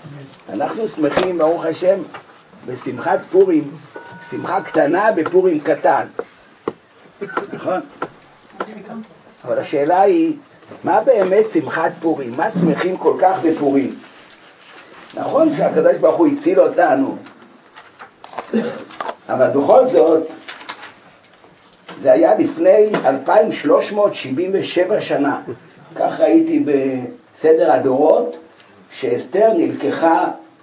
אנחנו שמחים, ברוך השם, בשמחת פורים, שמחה קטנה בפורים קטן. נכון? אבל השאלה היא, מה באמת שמחת פורים? מה שמחים כל כך בפורים? נכון שהקדוש ברוך הוא הציל אותנו, אבל בכל זאת, זה היה לפני 2377 שנה. כך ראיתי בסדר הדורות, שאסתר נלקחה,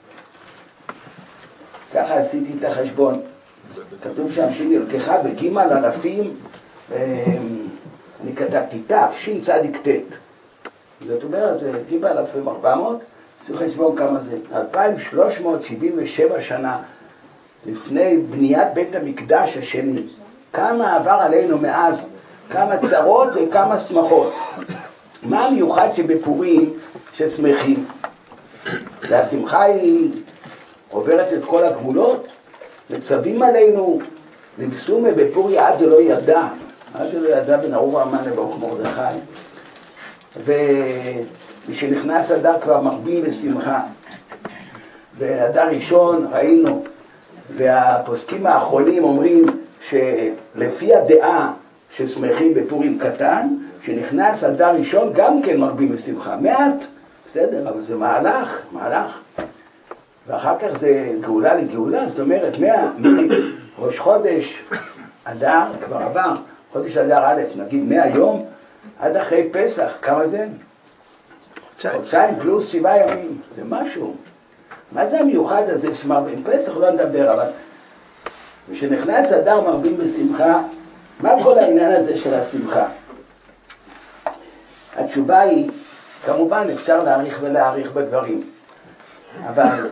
ככה עשיתי את החשבון, כתוב שם שהיא נלקחה בג' אלפים, אני כתבתי תשצ"ט, זאת אומרת ג' 1400, עשו חשבון כמה זה, 2377 שנה לפני בניית בית המקדש השני. כמה עבר עלינו מאז, כמה צרות וכמה שמחות. מה המיוחד שבפורים ששמחים? והשמחה היא עוברת את כל הגבולות, מצווים עלינו לבשומה בפורי עד דלא ידע, בן ארור המן לברוך מרדכי, ומשנכנס אדר כבר מרבים בשמחה. ואדר ראשון ראינו, והפוסקים האחרונים אומרים שלפי הדעה ששמחים בפורים קטן, שנכנס אדר ראשון גם כן מרבים בשמחה, מעט, בסדר, אבל זה מהלך. ואחר כך זה גאולה לגאולה, זאת אומרת, ראש חודש אדר, כבר עבר, חודש אדר א', נגיד 100 יום, עד אחרי פסח, כמה זה? חודשיים פלוס 7 ימים, זה משהו. מה זה המיוחד הזה שמרבים? פסח לא נדבר, אבל כשנכנס אדר מרבים בשמחה, מה כל העניין הזה של השמחה? התשובה היא, כמובן אפשר להאריך ולהאריך בדברים, אבל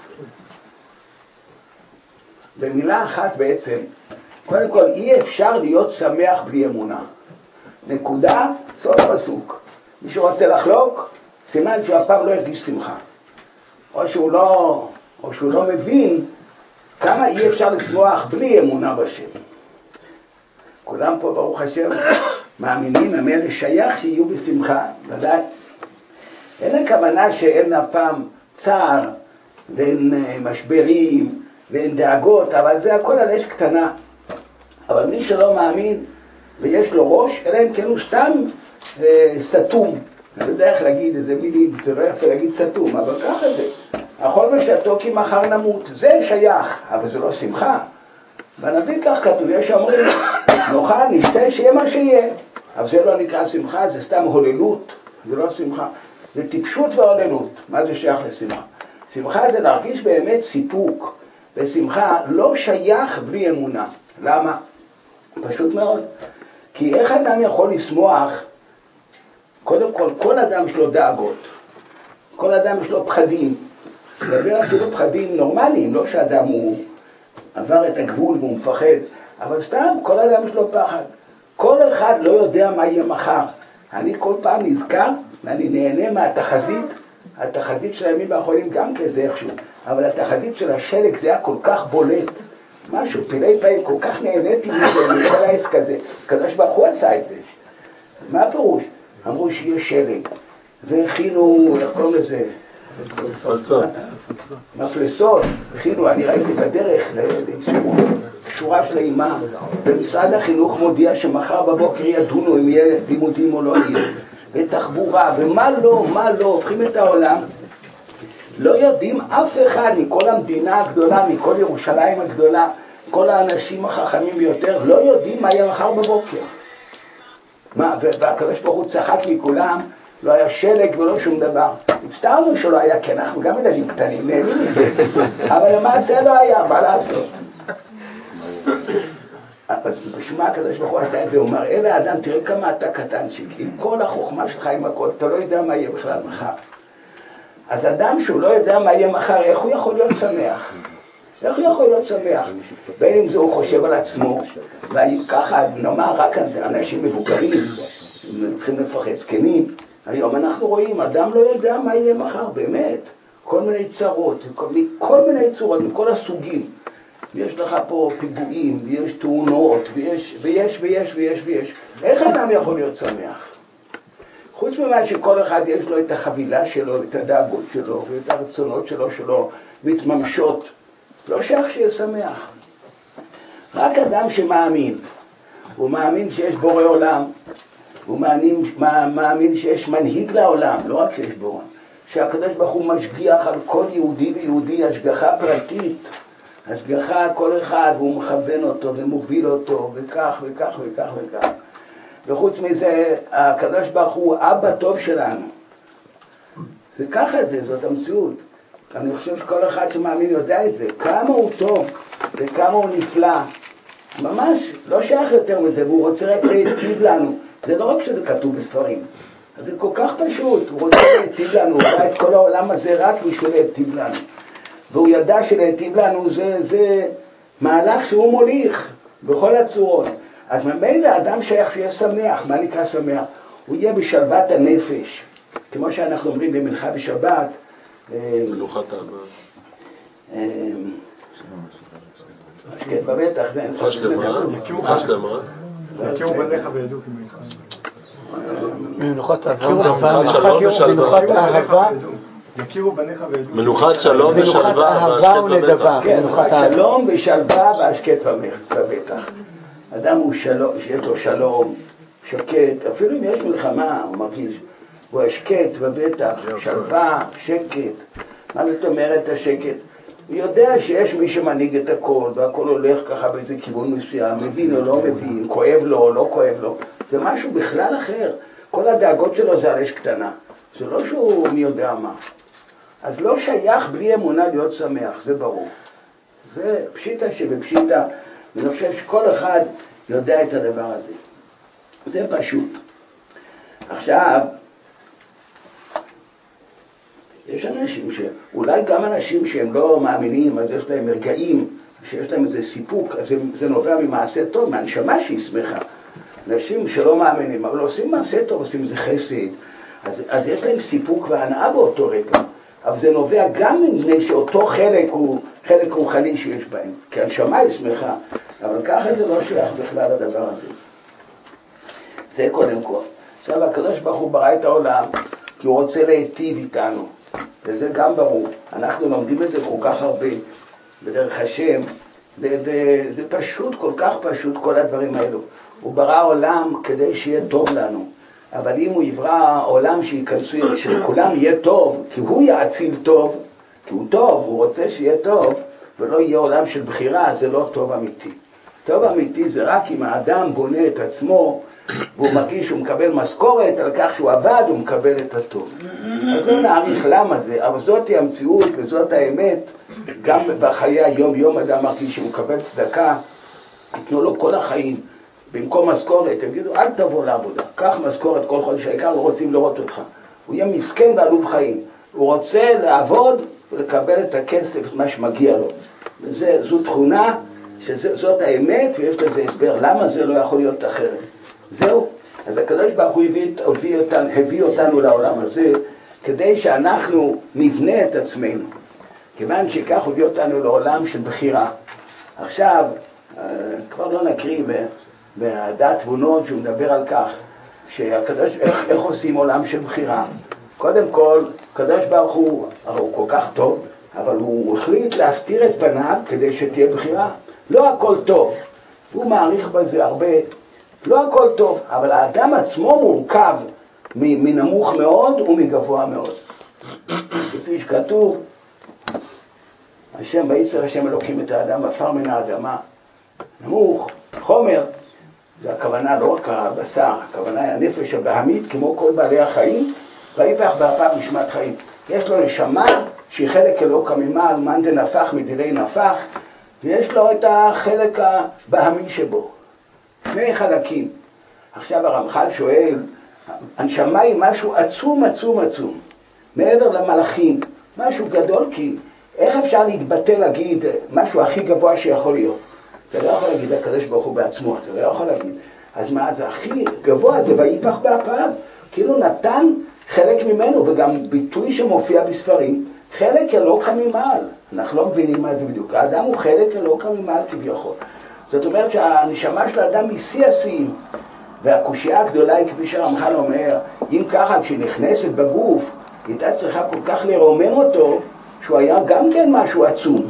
במילה אחת בעצם, קודם כל אי אפשר להיות שמח בלי אמונה. נקודה, סוף פסוק. מי שרוצה לחלוק, סימן שהוא אף פעם לא הרגיש שמחה. או שהוא לא מבין כמה אי אפשר לשמוח בלי אמונה בשם. כולם פה ברוך השם מאמינים, הם אלה שייך שיהיו בשמחה, ודאי. אין הכוונה שאין אף פעם צער, ואין משברים, ואין דאגות, אבל זה הכל על אש קטנה. אבל מי שלא מאמין ויש לו ראש, אלא אם כן הוא סתם סתום. אני לא יודע איך להגיד איזה מילים, זה לא יפה להגיד סתום, אבל ככה זה. אכול ושתו כי מחר נמות, זה שייך, אבל זה לא שמחה. בנביא כך כתוב, יש שאומרים, נאכל, נשתה, שיהיה מה שיהיה. אבל זה לא נקרא שמחה, זה סתם הוללות, זה לא שמחה. זה טיפשות והוללות. מה זה שייך לשמחה? שמחה זה להרגיש באמת סיפוק, ושמחה לא שייך בלי אמונה. למה? פשוט מאוד. כי איך אדם יכול לשמוח? קודם כל אדם יש לו דאגות. כל אדם יש לו פחדים. לדבר אפילו פחדים נורמליים, לא שאדם הוא עבר את הגבול והוא מפחד, אבל סתם כל אדם יש לו פחד. כל אחד לא יודע מה יהיה מחר. אני כל פעם נזכר ואני נהנה מהתחזית, התחזית של הימים האחרונים גם כזה איכשהו, אבל התחזית של השלג זה היה כל כך בולט, משהו, פילי פעמים, כל כך נהניתי מזה, מכל העסק הזה. הקדוש ברוך הוא עשה את זה. מה הפירוש? אמרו שיהיה שלג, והכינו, איך קוראים לזה? מפלסות, הכינו, אני ראיתי בדרך שורה של אימה, ומשרד החינוך מודיע שמחר בבוקר ידונו אם יהיה לימודים או לא יהיה, ותחבורה, ומה לא, הופכים את העולם. לא יודעים אף אחד מכל המדינה הגדולה, מכל ירושלים הגדולה, כל האנשים החכמים ביותר, לא יודעים מה יהיה מחר בבוקר. והקדוש ברוך הוא צחק מכולם, לא היה שלג ולא שום דבר. הצטערנו שלא היה, כי אנחנו גם ילדים קטנים, נהנים מזה. אבל למעשה לא היה, מה לעשות? אז בשביל מה הקדוש ברוך הוא עשה את זה? הוא אומר, אלה האדם, תראה כמה אתה קטנצ'יק, עם כל החוכמה שלך, עם הכל, אתה לא יודע מה יהיה בכלל מחר. אז אדם שהוא לא יודע מה יהיה מחר, איך הוא יכול להיות שמח? איך הוא יכול להיות שמח? בין אם זה הוא חושב על עצמו, וככה נאמר רק אנשים מבוגרים, צריכים לפחד זקנים. היום אנחנו רואים, אדם לא יודע מה יהיה מחר, באמת. כל מיני צרות, כל מיני צורות, מכל הסוגים. יש לך פה פיגועים, ויש תאונות, ויש. איך אדם יכול להיות שמח? חוץ ממה שכל אחד יש לו את החבילה שלו, את הדאגות שלו, ואת הרצונות שלו מתממשות. לא שייך שיהיה שמח. רק אדם שמאמין, הוא מאמין שיש בורא עולם, הוא מאמין שיש מנהיג לעולם, לא רק שיש בורא, שהקדוש ברוך הוא משגיח על כל יהודי ויהודי, השגחה פרטית, השגחה כל אחד, והוא מכוון אותו ומוביל אותו, וכך וכך וכך וכך. וחוץ מזה, הקדוש ברוך הוא אבא טוב שלנו. זה ככה זאת המציאות. אני חושב שכל אחד שמאמין יודע את זה, כמה הוא טוב וכמה הוא נפלא. ממש לא שייך יותר מזה, והוא רוצה רק להיטיב לנו. זה לא רק שזה כתוב בספרים, זה כל כך פשוט. הוא רוצה להיטיב לנו, הוא ראה את כל העולם הזה רק בשביל להיטיב לנו. והוא ידע שלהיטיב לנו זה מהלך שהוא מוליך בכל הצורות. אז ממילא האדם שייך שיהיה שמח. מה נקרא שמח? הוא יהיה בשלוות הנפש. כמו שאנחנו אומרים במנחה בשבת, מנוחת אהבה. השקט בבטח. מנוחה שלמה. מנוחה שלמה. יכירו בניך וידעו כי מנוחת אהבה. יכירו בניך וידעו. מנוחת שלום ושלווה ונדבה. כן, מנוחת שלום ושלווה והשקט בבטח. אדם הוא שלום, שיש לו שלום, שקט, אפילו אם יש מלחמה, הוא מרגיש, הוא השקט בבטח, שלווה, שקט. מה זאת אומרת השקט? הוא יודע שיש מי שמנהיג את הכל, והכל הולך ככה באיזה כיוון מסוים, מבין או לא מבין, כואב לו או לא כואב לו. זה משהו בכלל אחר. כל הדאגות שלו זה על אש קטנה. זה לא שהוא מי יודע מה. אז לא שייך בלי אמונה להיות שמח, זה ברור. זה פשיטה שבפשיטה, ואני חושב שכל אחד יודע את הדבר הזה. זה פשוט. עכשיו, יש אנשים אולי גם אנשים שהם לא מאמינים, אז יש להם מרגעים, שיש להם איזה סיפוק, אז זה נובע ממעשה טוב, מהנשמה שהיא שמחה. אנשים שלא מאמינים, אבל עושים מעשה טוב, עושים איזה חסד, אז יש להם סיפוק והנאה באותו רגע. אבל זה נובע גם מפני שאותו חלק הוא חלק רוחני שיש בהם, כי הנשמה היא שמחה, אבל ככה זה לא שייך בכלל לדבר הזה. זה קודם כל. עכשיו הקדוש ברוך הוא ברא את העולם כי הוא רוצה להיטיב איתנו, וזה גם ברור. אנחנו לומדים את זה כל כך הרבה בדרך השם, וזה פשוט, כל כך פשוט כל הדברים האלו. הוא ברא עולם כדי שיהיה טוב לנו, אבל אם הוא יברא עולם שייכנסו, שכולם יהיה טוב, כי הוא יעציל טוב, כי הוא טוב, הוא רוצה שיהיה טוב, ולא יהיה עולם של בחירה, זה לא טוב אמיתי. טוב אמיתי זה רק אם האדם בונה את עצמו, והוא מרגיש שהוא מקבל משכורת, על כך שהוא עבד, הוא מקבל את הטוב. אז לא נעריך למה זה, אבל זאת היא המציאות וזאת האמת. גם בחיי היום אדם מרגיש שהוא מקבל צדקה, יתנו לו כל החיים, במקום משכורת, תגידו, אל תבוא לעבודה, קח משכורת כל חודש, העיקר לא רוצים לראות אותך. הוא יהיה מסכן ועלוב חיים. הוא רוצה לעבוד ולקבל את הכסף, את מה שמגיע לו. זו תכונה, שזאת האמת, ויש לזה הסבר. למה זה לא יכול להיות אחרת? זהו. אז הקדוש ברוך הוא הביא אותנו לעולם הזה, כדי שאנחנו נבנה את עצמנו. כיוון שכך הביא אותנו לעולם של בחירה. עכשיו, כבר לא נקריא בדעת תבונות שהוא מדבר על כך, שהקדוש, איך עושים עולם של בחירה? קודם כל, הקדוש ברוך הוא, הרי הוא כל כך טוב, אבל הוא החליט להסתיר את פניו כדי שתהיה בחירה. לא הכל טוב, הוא מעריך בזה הרבה, לא הכל טוב, אבל האדם עצמו מורכב מנמוך מאוד ומגבוה מאוד. כפי שכתוב, השם ביצר השם אלוקים את האדם עפר מן האדמה, נמוך, חומר, זה הכוונה לא רק הבשר, הכוונה היא הנפש הבהמית כמו כל בעלי החיים, ויפח באפיו נשמת חיים. יש לו נשמה שהיא חלק אלוקא ממעל, מאן דנפח מדילי נפח, ויש לו את החלק הבהמי שבו. שני חלקים. עכשיו הרמח"ל שואל, הנשמה היא משהו עצום עצום עצום, מעבר למלאכים, משהו גדול, כי איך אפשר להתבטא להגיד משהו הכי גבוה שיכול להיות? אתה לא יכול להגיד הקדוש ברוך הוא בעצמו, אתה לא יכול להגיד. אז מה זה הכי גבוה? זה ויפח באפיו, כאילו נתן חלק ממנו, וגם ביטוי שמופיע בספרים, חלק אלוקא ממעל. אנחנו לא מבינים מה זה בדיוק. האדם הוא חלק אלוקא ממעל כביכול. זאת אומרת שהנשמה של האדם היא שיא השיאים. והקושייה הגדולה היא, כפי שהרמח"ל אומר, אם ככה כשנכנסת בגוף, הייתה צריכה כל כך לרומם אותו, שהוא היה גם כן משהו עצום.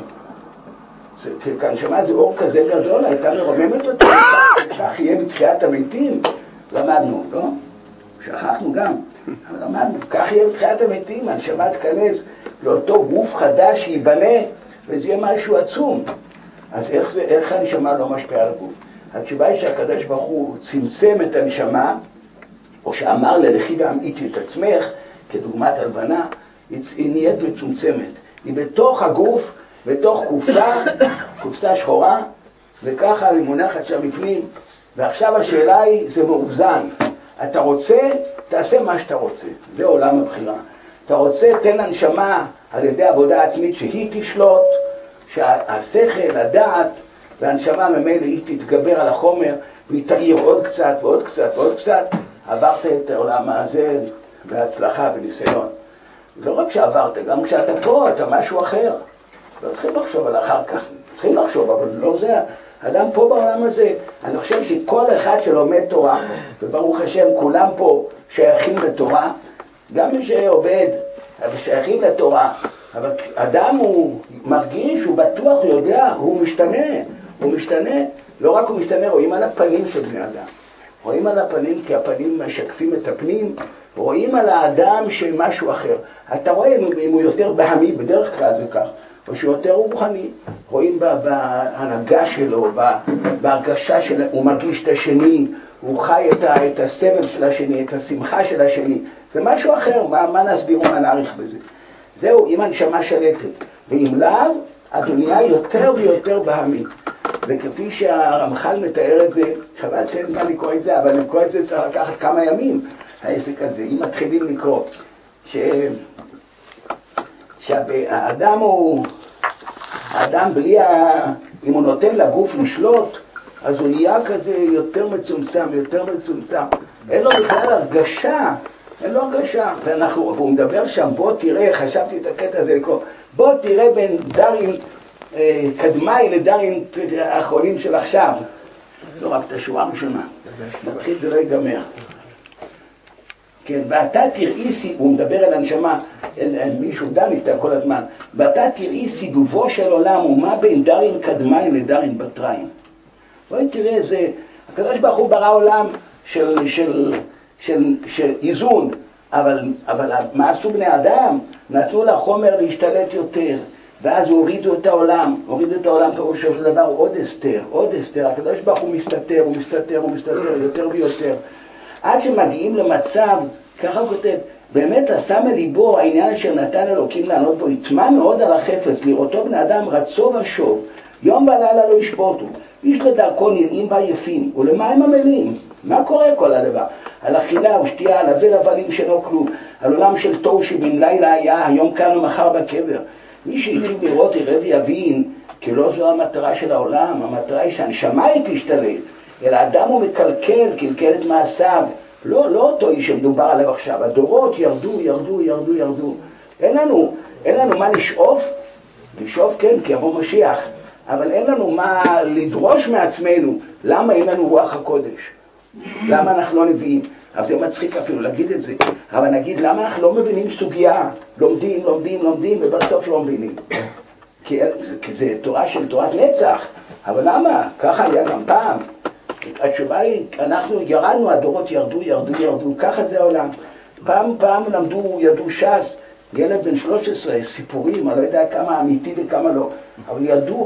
כנשמה זה אור כזה גדול, הייתה לרוממת אותו, כך יהיה בתחיית המתים. למדנו, לא? שכחנו גם, אבל למדנו, כך יהיה בתחיית המתים, הנשמה תכנס לאותו גוף חדש שיבנה, וזה יהיה משהו עצום. אז איך הנשמה לא משפיעה על הגוף? התשובה היא שהקדוש ברוך הוא צמצם את הנשמה, או שאמר ללכי והמעיטי את עצמך, כדוגמת הלבנה, היא נהיית מצומצמת. היא בתוך הגוף, בתוך קופסה שחורה, וככה היא מונחת שם בפנים. ועכשיו השאלה היא, זה מאוזן. אתה רוצה, תעשה מה שאתה רוצה. זה עולם הבחירה. אתה רוצה, תן לנשמה על ידי עבודה עצמית שהיא תשלוט, שהשכל, הדעת, והנשמה ממילא היא תתגבר על החומר, והיא תאיר עוד קצת ועוד קצת ועוד קצת. עברת את העולם הזה בהצלחה וניסיון. לא רק שעברת, גם כשאתה פה, אתה משהו אחר. לא צריכים לחשוב על אחר כך, צריכים לחשוב, אבל לא זה. אדם פה בעולם הזה, אני חושב שכל אחד שלומד תורה, וברוך השם כולם פה שייכים לתורה, גם מי שעובד, אבל שייכים לתורה, אבל אדם הוא מרגיש, הוא בטוח, הוא יודע, הוא משתנה, לא רק הוא משתנה, רואים על הפנים של בני אדם. רואים על הפנים כי הפנים משקפים את הפנים, רואים על האדם שמשהו אחר. אתה רואה אם הוא יותר בהמי, בדרך כלל זה כך, או שהוא יותר רוחני. רואים בהנהגה שלו, בהרגשה שלו, הוא מרגיש את השני, הוא חי את הסבל של השני, את השמחה של השני. זה משהו אחר, מה נסביר ומה נעריך בזה? זהו, אם הנשמה שלטת. ואם לאו, הדוניה יותר ויותר בהמי. וכפי שהרמח"ל מתאר את זה, חבל שאין מה לקרוא את זה, אבל לקרוא את זה צריך לקחת כמה ימים, העסק הזה. אם מתחילים לקרוא, שהאדם הוא, האדם בלי, אם הוא נותן לגוף לשלוט, אז הוא נהיה כזה יותר מצומצם. אין לו בכלל הרגשה, והוא מדבר שם, בוא תראה, חשבתי את הקטע הזה לקרוא, בוא תראה בין דרים קדמי לדרים האחרונים של עכשיו. לא רק את השורה הראשונה. נתחיל זה לא ייגמר. כן, ואתה תראי, הוא מדבר על הנשמה, מישהו דן איתה כל הזמן, ואתה תראי סיבובו של עולם, ומה בין דרים קדמי לדרים בטריים. בואי תראה, זה, הקדוש ברוך הוא ברא עולם של איזון, אבל מה עשו בני אדם? נתנו לחומר להשתלט יותר. ואז הורידו את העולם פירושו של דבר עוד אסתר, הקדוש ברוך הוא מסתתר יותר ויותר, עד שמגיעים למצב, ככה הוא כותב, באמת עשה מליבו העניין אשר נתן אלוקים לענות בו, יטמע מאוד על החפץ, לראותו בני אדם רצו ושוב, יום ולילה לא ישפוטו, איש לדרכו נראים ועייפים, ולמה הם עמלים? מה קורה כל הדבר? על אכילה ושתייה, על אבל הבלים שלא כלום, על עולם של תוהו שבין לילה היה, היום כאן ומחר בקבר. מי שהתחיל לראות יראה ויבין, כי לא זו המטרה של העולם, המטרה היא שהנשמה היא תשתלט, אלא האדם הוא קלקל את מעשיו, לא אותו איש שמדובר עליו עכשיו, הדורות ירדו, אין לנו מה לשאוף כן, כי יבוא משיח, אבל אין לנו מה לדרוש מעצמנו, למה אין לנו רוח הקודש? למה אנחנו לא נביאים? אבל זה מצחיק אפילו להגיד את זה, אבל נגיד למה אנחנו לא מבינים סוגיה, לומדים ובסוף לא מבינים, כי זה תורה של תורת נצח, אבל למה? ככה היה גם פעם. התשובה היא, אנחנו ירדנו, הדורות ירדו, ככה זה העולם. פעם ידעו ש"ס, ילד בן 13, סיפורים, אני לא יודע כמה אמיתי וכמה לא, אבל ידעו.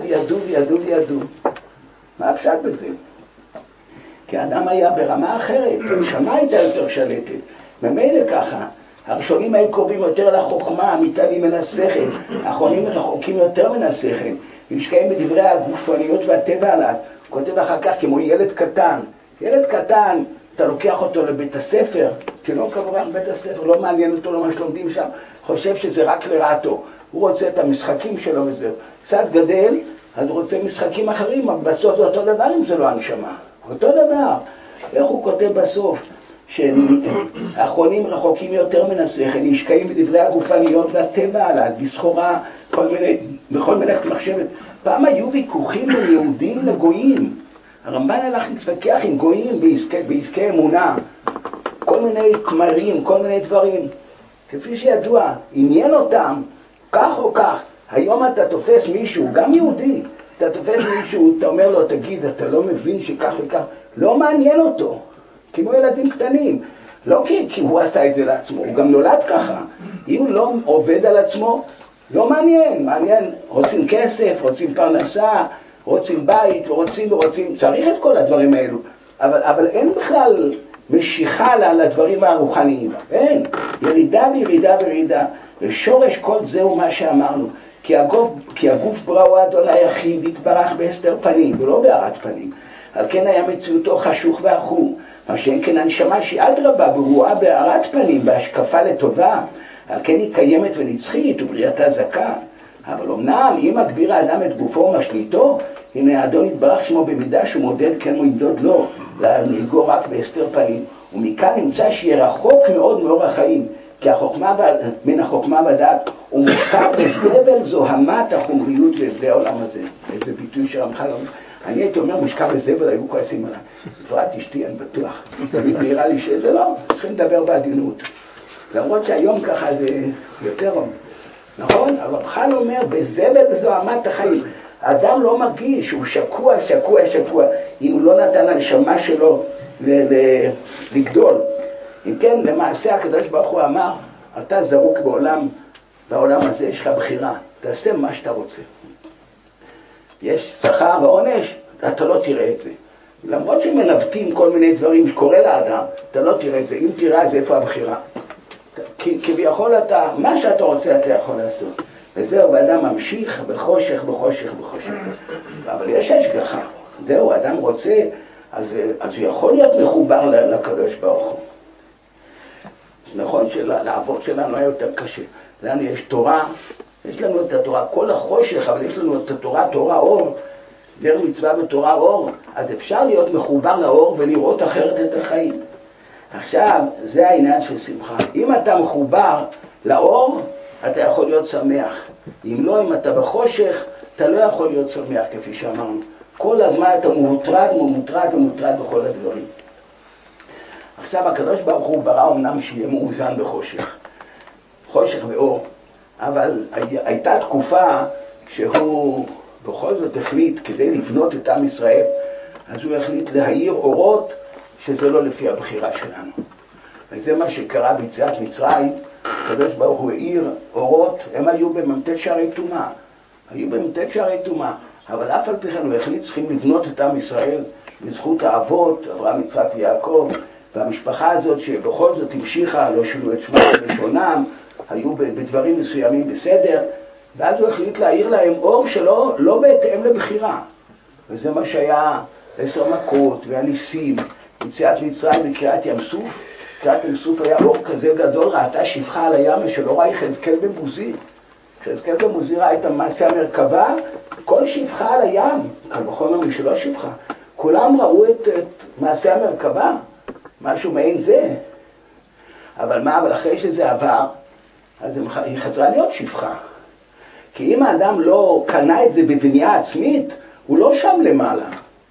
מה הפשט בזה? כי האדם היה ברמה אחרת, הנשמה הייתה יותר שלטת. ממילא ככה, הראשונים היו קרובים יותר לחוכמה, מתעלים מן השכל, האחרונים רחוקים יותר מן השכל, נשקעים בדברי הגופניות והטבע עליו. הוא כותב אחר כך כמו ילד קטן, אתה לוקח אותו לבית הספר, כי לא כבורח בית הספר, לא מעניין אותו לא מה שלומדים שם, חושב שזה רק לרעתו, הוא רוצה את המשחקים שלו וזהו. קצת גדל, אז הוא רוצה משחקים אחרים, אבל בסוף זה אותו דבר אם זה לא הנשמה. אותו דבר. איך הוא כותב בסוף? שהאחרונים רחוקים יותר מן השכל, נשקעים בדברי הגופניות והטבע עליו, בסחורה, בכל מיני מחשבת. פעם היו ויכוחים בין יהודים לגויים. הרמב"ן הלך להתווכח עם גויים בעסקי אמונה, כל מיני כמרים, כל מיני דברים. כפי שידוע, עניין אותם, כך או כך. היום אתה תופס מישהו, גם יהודי, אתה תופס מישהו, אתה אומר לו, תגיד, אתה לא מבין שכך וכך, לא מעניין אותו, כמו ילדים קטנים. לא כי הוא עשה את זה לעצמו, הוא גם נולד ככה. אם הוא לא עובד על עצמו, לא מעניין, רוצים כסף, רוצים פרנסה, רוצים בית, ורוצים, צריך את כל הדברים האלו. אבל אין בכלל משיכה לדברים הרוחניים. אין, ירידה בירידה. ושורש כל זהו מה שאמרנו. כי הגוף בראו אדון היחיד התברך בהסתר פנים, ולא בהארת פנים. על כן היה מציאותו חשוך ועכור. מה שאין כן הנשמה שהיא אדרבה ברואה בהארת פנים, בהשקפה לטובה. על כן היא קיימת ונצחית ובריאתה זכה. אבל אמנם אם מגביר האדם את גופו ומשליטו, הנה האדון יתברך שמו במידה שהוא מודד כן הוא ימדוד לו, להנהיגו רק בהסתר פנים. ומכאן נמצא שיהיה רחוק מאוד מאור החיים, כי מן החוכמה בדעת הוא מושקע בזבל זוהמת החומריות והבלי העולם הזה. איזה ביטוי שרמח"ל אומר. אני הייתי אומר מושקע בזבל, היו כועסים עליי. בפרט אשתי, אני בטוח. נראה לי שזה לא, צריכים לדבר בעדינות. למרות שהיום ככה זה יותר נכון? אבל רמח"ל אומר בזבל וזוהמת החיים. האדם לא מרגיש, הוא שקוע. אם הוא לא נתן לנשמה שלו לגדול. אם כן, למעשה הקדוש ברוך הוא אמר, אתה זרוק בעולם הזה יש לך בחירה, תעשה מה שאתה רוצה. יש שכר ועונש, אתה לא תראה את זה. למרות שמנווטים כל מיני דברים שקורה לאדם, אתה לא תראה את זה. אם תראה, אז איפה הבחירה? כביכול מה שאתה רוצה אתה יכול לעשות. וזהו, ואדם ממשיך בחושך. אבל יש השגחה. זהו, אדם רוצה, אז הוא יכול להיות מחובר לקדוש ברוך הוא. נכון שלעבוד שלנו היה יותר קשה. לנו יש תורה, יש לנו את התורה, כל החושך, אבל יש לנו את התורה, תורה אור, דרך מצווה בתורה אור, אז אפשר להיות מחובר לאור ולראות אחרת את החיים. עכשיו, זה העניין של שמחה. אם אתה מחובר לאור, אתה יכול להיות שמח. אם לא, אם אתה בחושך, אתה לא יכול להיות שמח, כפי שאמרנו. כל הזמן אתה מוטרד בכל הדברים. עכשיו הקדוש ברוך הוא ברא אמנם שיהיה מאוזן חושך ואור, אבל הייתה תקופה שהוא בכל זאת החליט כדי לבנות את עם ישראל, אז הוא החליט להאיר אורות שזה לא לפי הבחירה שלנו. וזה מה שקרה ביציאת מצרים. הקדוש ברוך הוא האיר אורות, הם היו במ"ט שערי טומאה, אבל אף על פי כן הוא החליט צריכים לבנות את עם ישראל בזכות האבות, אברהם, יצחק ויעקב, והמשפחה הזאת שבכל זאת המשיכה, לא שינו את שמם ולשונם, היו בדברים מסוימים בסדר, ואז הוא החליט להאיר להם אור שלא לא בהתאם לבחירה. וזה מה שהיה 10 מכות והניסים, יציאת מצרים בקריעת ים סוף. קריעת ים סוף היה אור כזה גדול, ראתה שפחה על הים שלא ראה יחזקאל בן בוזי. יחזקאל בן בוזי ראה את מעשה המרכבה, כל שפחה על הים, קל וחומר משלא שפחה. כולם ראו את מעשה המרכבה, משהו מעין זה. אבל אחרי שזה עבר, אז היא חזרה להיות שפחה. כי אם האדם לא קנה את זה בבנייה עצמית, הוא לא שם למעלה.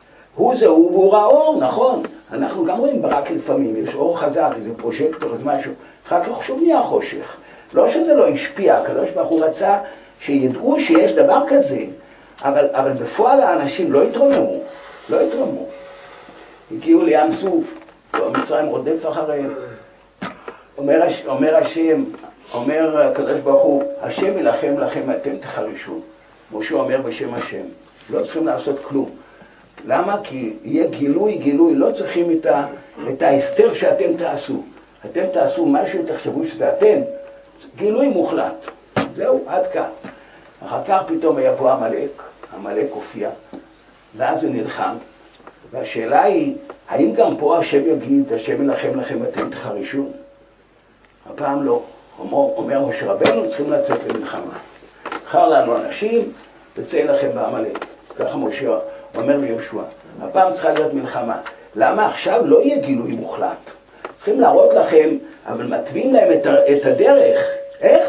הוא ראה אור, נכון. אנחנו גם רואים ברק לפעמים, יש אור חזק, איזה פרושקטור, אז משהו. אחר כך שוב נהיה חושך. לא שזה לא השפיע, הקדוש ברוך הוא רצה שידעו שיש דבר כזה, אבל בפועל האנשים לא התרמו. הגיעו לים סוף, והמצרים רודף אחריהם. אומר השם, אומר הקדוש ברוך הוא, השם ילחם לכם אתם תחרישו. משה אומר בשם השם, לא צריכים לעשות כלום. למה? כי יהיה גילוי, לא צריכים את ההסתר שאתם תעשו. אתם תעשו משהו, תחשבו שזה אתם. גילוי מוחלט. זהו, עד כאן. אחר כך פתאום יבוא המלאק הופיע, ואז הוא נלחם. והשאלה היא, האם גם פה השם יגיד, השם ילחם לכם אתם תחרישו? הפעם לא. אומר משה רבנו, צריכים לצאת למלחמה. בחר לנו אנשים, תצא לכם בעמלק. ככה משה אומר ליהושע. הפעם צריכה להיות מלחמה. למה עכשיו לא יהיה גילוי מוחלט? צריכים להראות לכם, אבל מתווים להם את הדרך. איך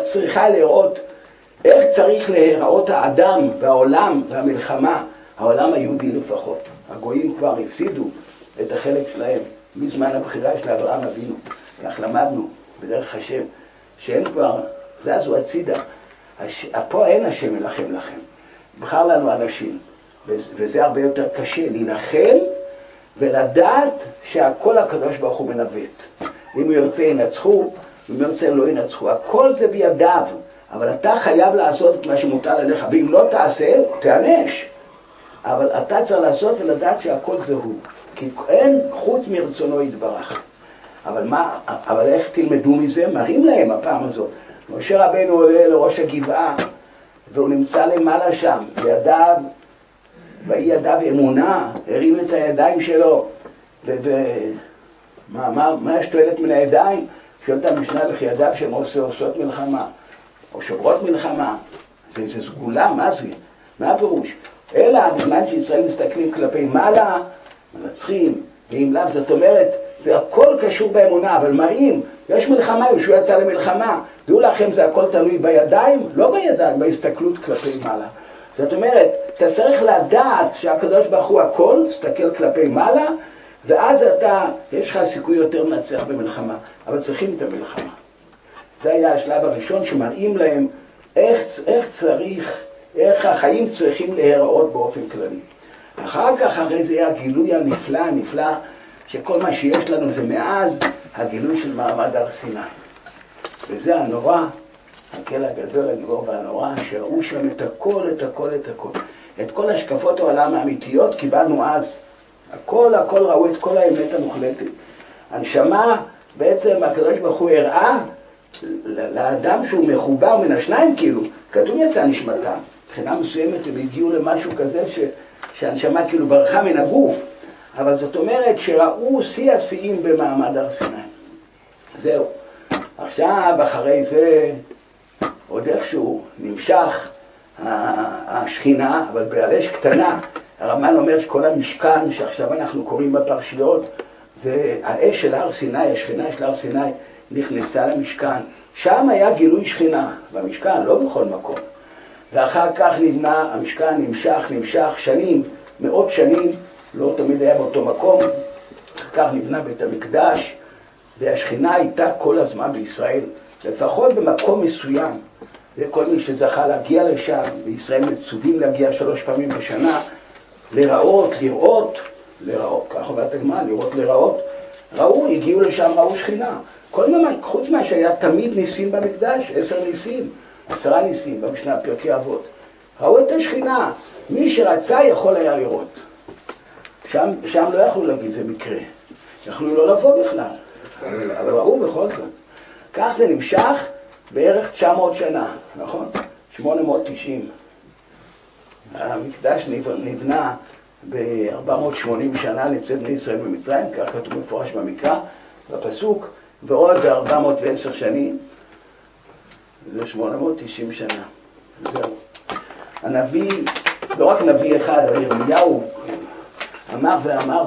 צריך להיראות האדם והעולם והמלחמה, העולם היהודי לפחות. הגויים כבר הפסידו את החלק שלהם מזמן הבחירה של אברהם אבינו. כך למדנו בדרך השם, שהם כבר זזו הצידה. פה אין השם מלחם לכם. בחר לנו אנשים, וזה הרבה יותר קשה, להילחם ולדעת שהכל הקדוש ברוך הוא מנווט. אם הוא ירצה ינצחו, אם הוא ירצה לא ינצחו. הכל זה בידיו, אבל אתה חייב לעשות את מה שמוטל עליך, ואם לא תעשה, תענש. אבל אתה צריך לעשות ולדעת שהכל זה הוא, כי אין חוץ מרצונו יתברך. אבל איך תלמדו מזה? מראים להם הפעם הזאת. משה רבנו עולה לראש הגבעה, והוא נמצא למעלה שם, בידיו, ידיו אמונה, הרים את הידיים שלו, מה יש תועלת מן הידיים? שואלת המשנה וכי ידיו שהן עושות מלחמה, או שוברות מלחמה, זה סגולה, מה זה? מה הפירוש? אלא בזמן שישראל מסתכלים כלפי מעלה, מנצחים, ואם לאו, זאת אומרת, זה הכל קשור באמונה, אבל מראים, יש מלחמה, יהושע יצא למלחמה, דעו לכם, זה הכל תלוי בידיים, לא בידיים, בהסתכלות כלפי מעלה. זאת אומרת, אתה צריך לדעת שהקדוש ברוך הוא הכל, תסתכל כלפי מעלה, ואז יש לך סיכוי יותר לנצח במלחמה, אבל צריכים את המלחמה. זה היה השלב הראשון שמראים להם איך החיים צריכים להיראות באופן כללי. אחר כך, אחרי זה היה הגילוי הנפלא, שכל מה שיש לנו זה מאז הגילוי של מעמד הר סיני. וזה הנורא, הקל הגדול, הנורא והנורא, שראו שם את הכל. את כל השקפות העולם האמיתיות קיבלנו אז. הכל ראו את כל האמת המוחלטת. הנשמה, בעצם הקדוש ברוך הוא הראה לאדם שהוא מחובר מן השניים, כאילו, כתוב יצא נשמתם. מבחינה מסוימת הם הגיעו למשהו כזה שהנשמה כאילו ברחה מן הגוף. אבל זאת אומרת שראו שיא השיאים במעמד הר סיני. זהו. עכשיו, אחרי זה, עוד איכשהו נמשך השכינה, אבל בעלש קטנה. הרמב"ן אומר שכל המשכן שעכשיו אנחנו קוראים בפרשיות, זה האש של הר סיני, השכינה של הר סיני נכנסה למשכן. שם היה גילוי שכינה, במשכן, לא בכל מקום. ואחר כך נבנה, המשכן נמשך שנים, מאות שנים, לא תמיד היה באותו מקום. אחר כך נבנה בית המקדש, והשכינה הייתה כל הזמן בישראל, לפחות במקום מסוים. וכל מי שזכה להגיע לשם, בישראל מצווים להגיע 3 פעמים בשנה, לראות, כך אומרת הגמרא, לראות, ראו, הגיעו לשם, ראו שכינה. כל מה, חוץ מה שהיה תמיד ניסים במקדש, 10 ניסים במשנה פרקי אבות. ראו את השכינה, מי שרצה יכול היה לראות. שם לא יכלו להגיד, זה מקרה. יכלו לא לבוא בכלל, אבל ראו בכל זאת. כך זה נמשך בערך 900 שנה, נכון? 890. המקדש נבנה ב-480 שנה לצאת בני ישראל במצרים, כך כתוב מפורש במקרא, בפסוק, ועוד 410 שנים, זה 890 שנה. זהו. הנביא, לא רק נביא אחד, אבל ירמיהו, אמר,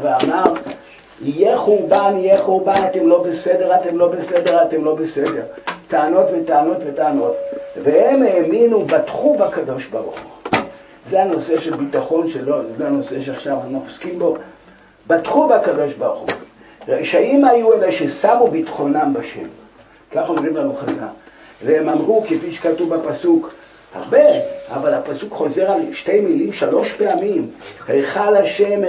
יהיה חורבן, אתם לא בסדר. טענות. והם האמינו, בטחו בקדוש ברוך הוא. זה הנושא של ביטחון שלו, זה הנושא שעכשיו אנחנו עוסקים בו. בטחו בקדוש ברוך הוא. רשעים היו אלה ששמו ביטחונם בשם. כך אומרים לנו חז"ל. והם אמרו, כפי שכתוב בפסוק, הרבה, אבל הפסוק חוזר על 2 מילים 3 פעמים. היכל השם.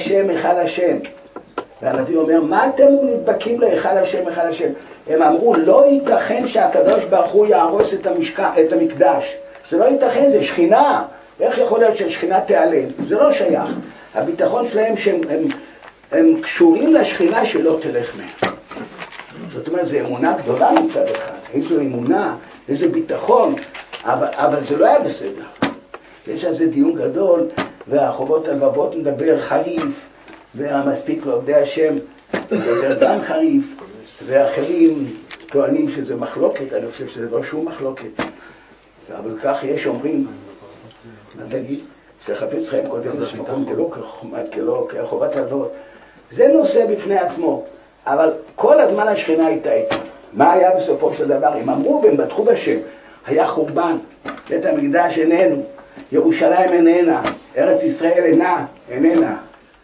והנביא אומר, מה אתם נדבקים להיכל השם? הם אמרו, לא ייתכן שהקדוש ברוך הוא יהרוס את המקדש. זה לא ייתכן, זה שכינה. איך יכול להיות שהשכינה תיעלם? זה לא שייך. הביטחון שלהם הם קשורים לשכינה שלא תלך מהם. זאת אומרת, זו אמונה גדולה מצד אחד. איזו אמונה, איזה ביטחון, אבל זה לא היה בסדר. יש על זה דיון גדול, והחובות הלבבות מדבר חריף, והמספיק לעובדי השם מדבר גם חריף, ואחרים טוענים שזה מחלוקת, אני חושב שזה לא שום מחלוקת. אבל כך יש אומרים, נגיד, שחפץ חיים כותב איזה מקום כחובת הלבבות. זה נושא בפני עצמו, אבל כל הזמן השכינה הייתה איתה. מה היה בסופו של דבר? הם אמרו והם בטחו בשם, היה חורבן, בית המקדש איננו, ירושלים איננה, ארץ ישראל איננה,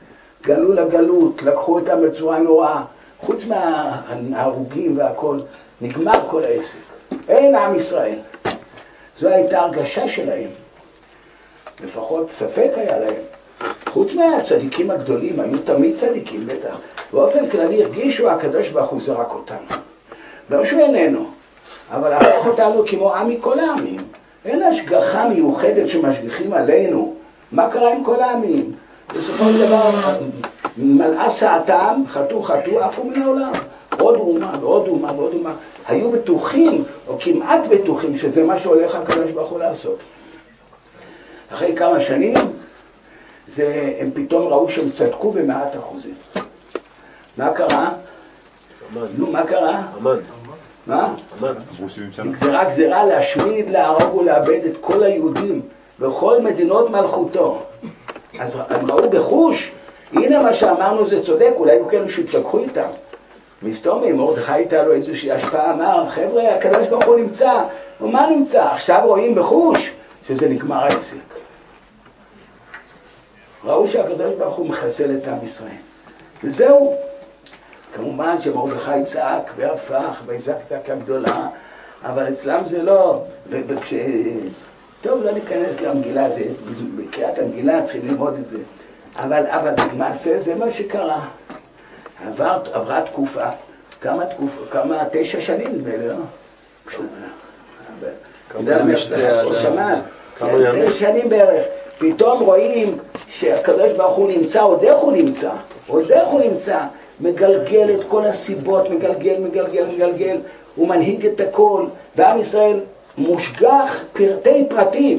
גלו לגלות, לקחו אותם בצורה נוראה, חוץ מההרוגים והכל, נגמר כל העסק. אין עם ישראל. זו הייתה הרגשה שלהם. לפחות ספק היה להם. חוץ מהצדיקים הגדולים, היו תמיד צדיקים בטח. באופן כללי הרגישו הקדוש ברוך הוא זרק אותנו. לא שהוא איננו, אבל הפך אותנו כמו עם מכל העמים. אין השגחה מיוחדת שמשגיחים עלינו. מה קרה עם כל העמים? בסופו של דבר מלאה שעתם, חטאו, עפו מן העולם. עוד אומה ועוד אומה ועוד אומה. היו בטוחים, או כמעט בטוחים, שזה מה שהולך הקדוש ברוך הוא לעשות. אחרי כמה שנים, הם פתאום ראו שהם צדקו ב100%. מה קרה? נו, מה קרה? אמן. מה? אמן. נגזרה גזירה להשמיד, להרוג ולאבד את כל היהודים בכל מדינות מלכותו. אז הם ראו בחוש, הנה מה שאמרנו זה צודק, אולי היו כאלו שהתווכחו איתם. מסתומי, מרדכי הייתה לו איזושהי השפעה, אמר, חבר'ה, הקדוש ברוך הוא נמצא. ומה נמצא? עכשיו רואים בחוש שזה נגמר העסק. ראו שהקדוש ברוך הוא מחסל את עם ישראל. וזהו. כמובן שמרדכי צעק והפך ויזעק זעקה גדולה, אבל אצלם זה לא. טוב, לא ניכנס למגילה, בקריאת המגילה צריכים ללמוד את זה. אבל למעשה זה מה שקרה. עברה תקופה, כמה 9 שנים נדמה לי, לא? כמה ימים שמע, 9 שנים בערך. פתאום רואים שהקדוש ברוך הוא נמצא, עוד איך הוא נמצא, מגלגל את כל הסיבות, מגלגל, הוא מנהיג את הכל, ועם ישראל מושגח פרטי פרטים.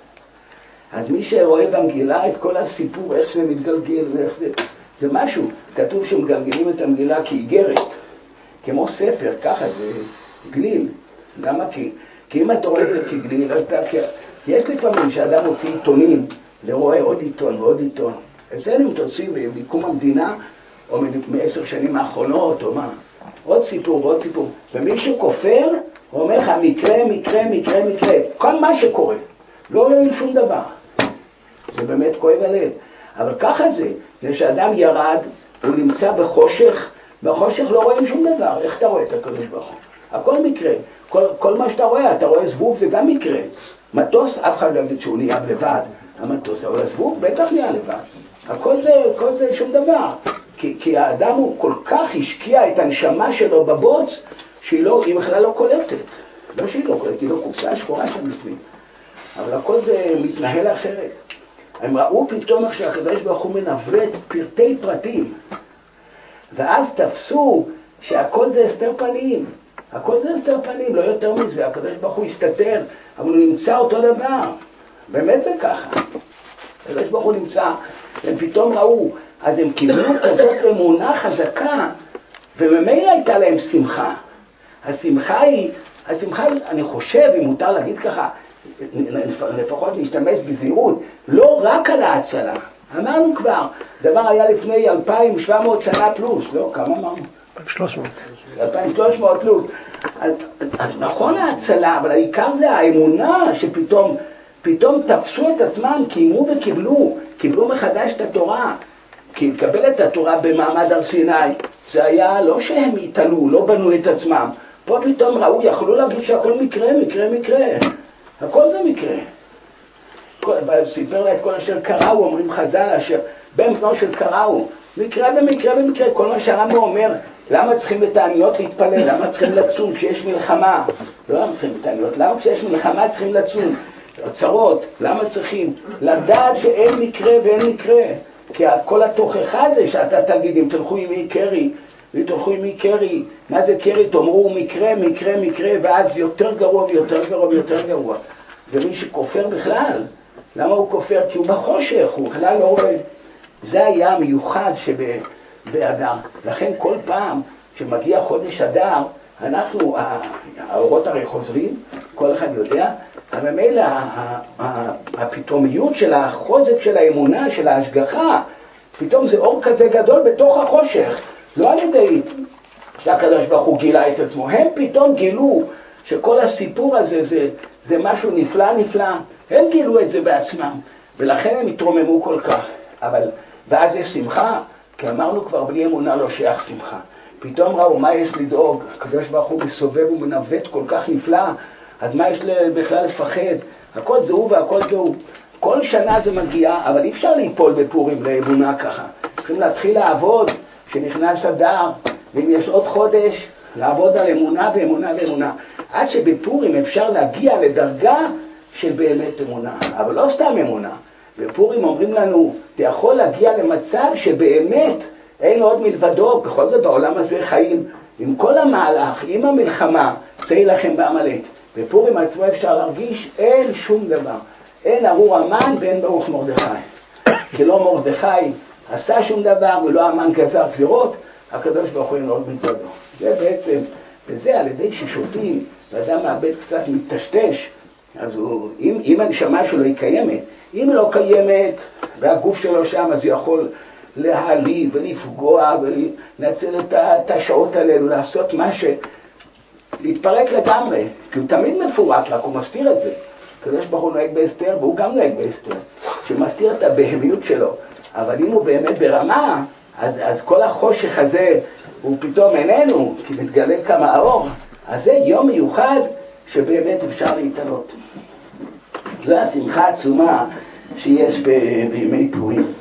אז מי שרואה במגילה את כל הסיפור, איך זה מתגלגל, ואיך זה משהו, כתוב שמגלגלים את המגילה כאיגרת, כמו ספר, ככה זה גליל. למה? כי אם אתה רואה את זה כגליל, אז יש לפעמים שאדם מוציא עיתונים, ורואה עוד עיתון ועוד עיתון. אצלנו אם תוציא במקום המדינה, או מ10 שנים האחרונות, או מה, עוד סיפור ועוד סיפור. ומי שכופר, הוא אומר לך, מקרה, כל מה שקורה. לא רואים שום דבר. זה באמת כואב הלב. אבל ככה זה שאדם ירד, הוא נמצא בחושך, בחושך לא רואים שום דבר. איך אתה רואה את הקדוש ברוך הוא? הכל מקרה. כל מה שאתה רואה זבוב, זה גם מקרה. מטוס, אף אחד לא יגיד שהוא נהיה לבד, המטוס, אבל הזבוב בטח נהיה לבד. הכל זה שום דבר. כי האדם הוא כל כך השקיע את הנשמה שלו בבוץ, היא בכלל לא קולטת. לא שהיא לא קולטת, היא לא קופסה שחורה שם בפנים. אבל הכל זה מתנהל אחרת. הם ראו פתאום איך שהקדוש ברוך הוא מנווט פרטי פרטים. ואז תפסו שהכל זה הסתר פנים. הכל זה הסתר פנים, לא יותר מזה. הקדוש ברוך הוא הסתתר, אבל הוא נמצא אותו דבר. באמת זה ככה. הקדוש ברוך הוא נמצא, הם פתאום ראו, אז הם קיבלו כזאת אמונה חזקה, וממילא הייתה להם שמחה. השמחה היא, אני חושב, אם מותר להגיד ככה, לפחות להשתמש בזהירות, לא רק על ההצלה. אמרנו כבר, דבר היה לפני 2,700 שנה פלוס, לא? כמה אמרנו? 2,300. 2,300 פלוס. אז נכון ההצלה, אבל העיקר זה האמונה שפתאום תפסו את עצמם, קיימו קיבלו מחדש את התורה. כי לקבל את התורה במעמד הר סיני, זה היה לא שהם התעלו, לא בנו את עצמם. פה פתאום ראו, יכלו להגיד שהכל מקרה. הכל זה מקרה. סיפר לה את כל אשר קראו, אומרים חז"ל, אשר בן בנו של קראו. מקרה במקרה. כל מה שהרמב"ם אומר, למה צריכים בתעניות להתפלל? למה צריכים לצום כשיש מלחמה? לא למה צריכים בתעניות, למה כשיש מלחמה צריכים לצום? צרות, למה צריכים? לדעת שאין מקרה ואין מקרה. כי כל התוכחה זה שאתה תגיד, אם תלכו עמי קרי, מה זה קרי? תאמרו מקרה, ואז יותר גרוע. זה מי שכופר בכלל. למה הוא כופר? כי הוא בחושך, הוא בכלל לא רואה. זה היה המיוחד שבאדר. לכן כל פעם שמגיע חודש אדר, אנחנו, האורות הרי חוזרים, כל אחד יודע, אבל מילא הפתאומיות של החוזק של האמונה, של ההשגחה, פתאום זה אור כזה גדול בתוך החושך. לא על ידי שהקדוש ברוך הוא גילה את עצמו, הם פתאום גילו שכל הסיפור הזה זה משהו נפלא. הם גילו את זה בעצמם, ולכן הם התרוממו כל כך. ואז יש שמחה, כי אמרנו כבר בלי אמונה לא שייך שמחה. פתאום ראו מה יש לדאוג, הקדוש ברוך הוא מסובב ומנווט כל כך נפלא, אז מה יש בכלל לפחד? הכל זהו והכל זהו. כל שנה זה מגיע, אבל אי אפשר ליפול בפורים לאמונה ככה. צריכים להתחיל לעבוד, כשנכנס אדר, ואם יש עוד חודש, לעבוד על אמונה ואמונה ואמונה. עד שבפורים אפשר להגיע לדרגה של באמת אמונה, אבל לא סתם אמונה. בפורים אומרים לנו, אתה יכול להגיע למצב שבאמת אין עוד מלבדו, בכל זאת בעולם הזה חיים, עם כל המהלך, עם המלחמה, צאי לכם בעמלק. בפורים עצמו אפשר להרגיש, אין שום דבר. אין ארור המן ואין ברוך מרדכי. כי לא מרדכי עשה שום דבר ולא המן גזר גזירות, הקדוש ברוך הוא אין עוד מלבדו. זה בעצם, וזה על ידי ששותים, ואדם מאבד קצת מתשתש, אז הוא, אם הנשמה שלו היא קיימת, אם לא קיימת והגוף שלו שם, אז הוא יכול להעליב ולפגוע ולנצל את השעות האלה, לעשות מה להתפרק לגמרי, כי הוא תמיד מפורק, רק הוא מסתיר את זה. הקדוש ברוך הוא נוהג בהסתר, והוא גם נוהג בהסתר, שמסתיר את הבהמיות שלו. אבל אם הוא באמת ברמה, אז כל החושך הזה הוא פתאום איננו, כי מתגלה כמה האור. אז זה יום מיוחד שבאמת אפשר להתעלות. זו השמחה העצומה שיש בימי פורים.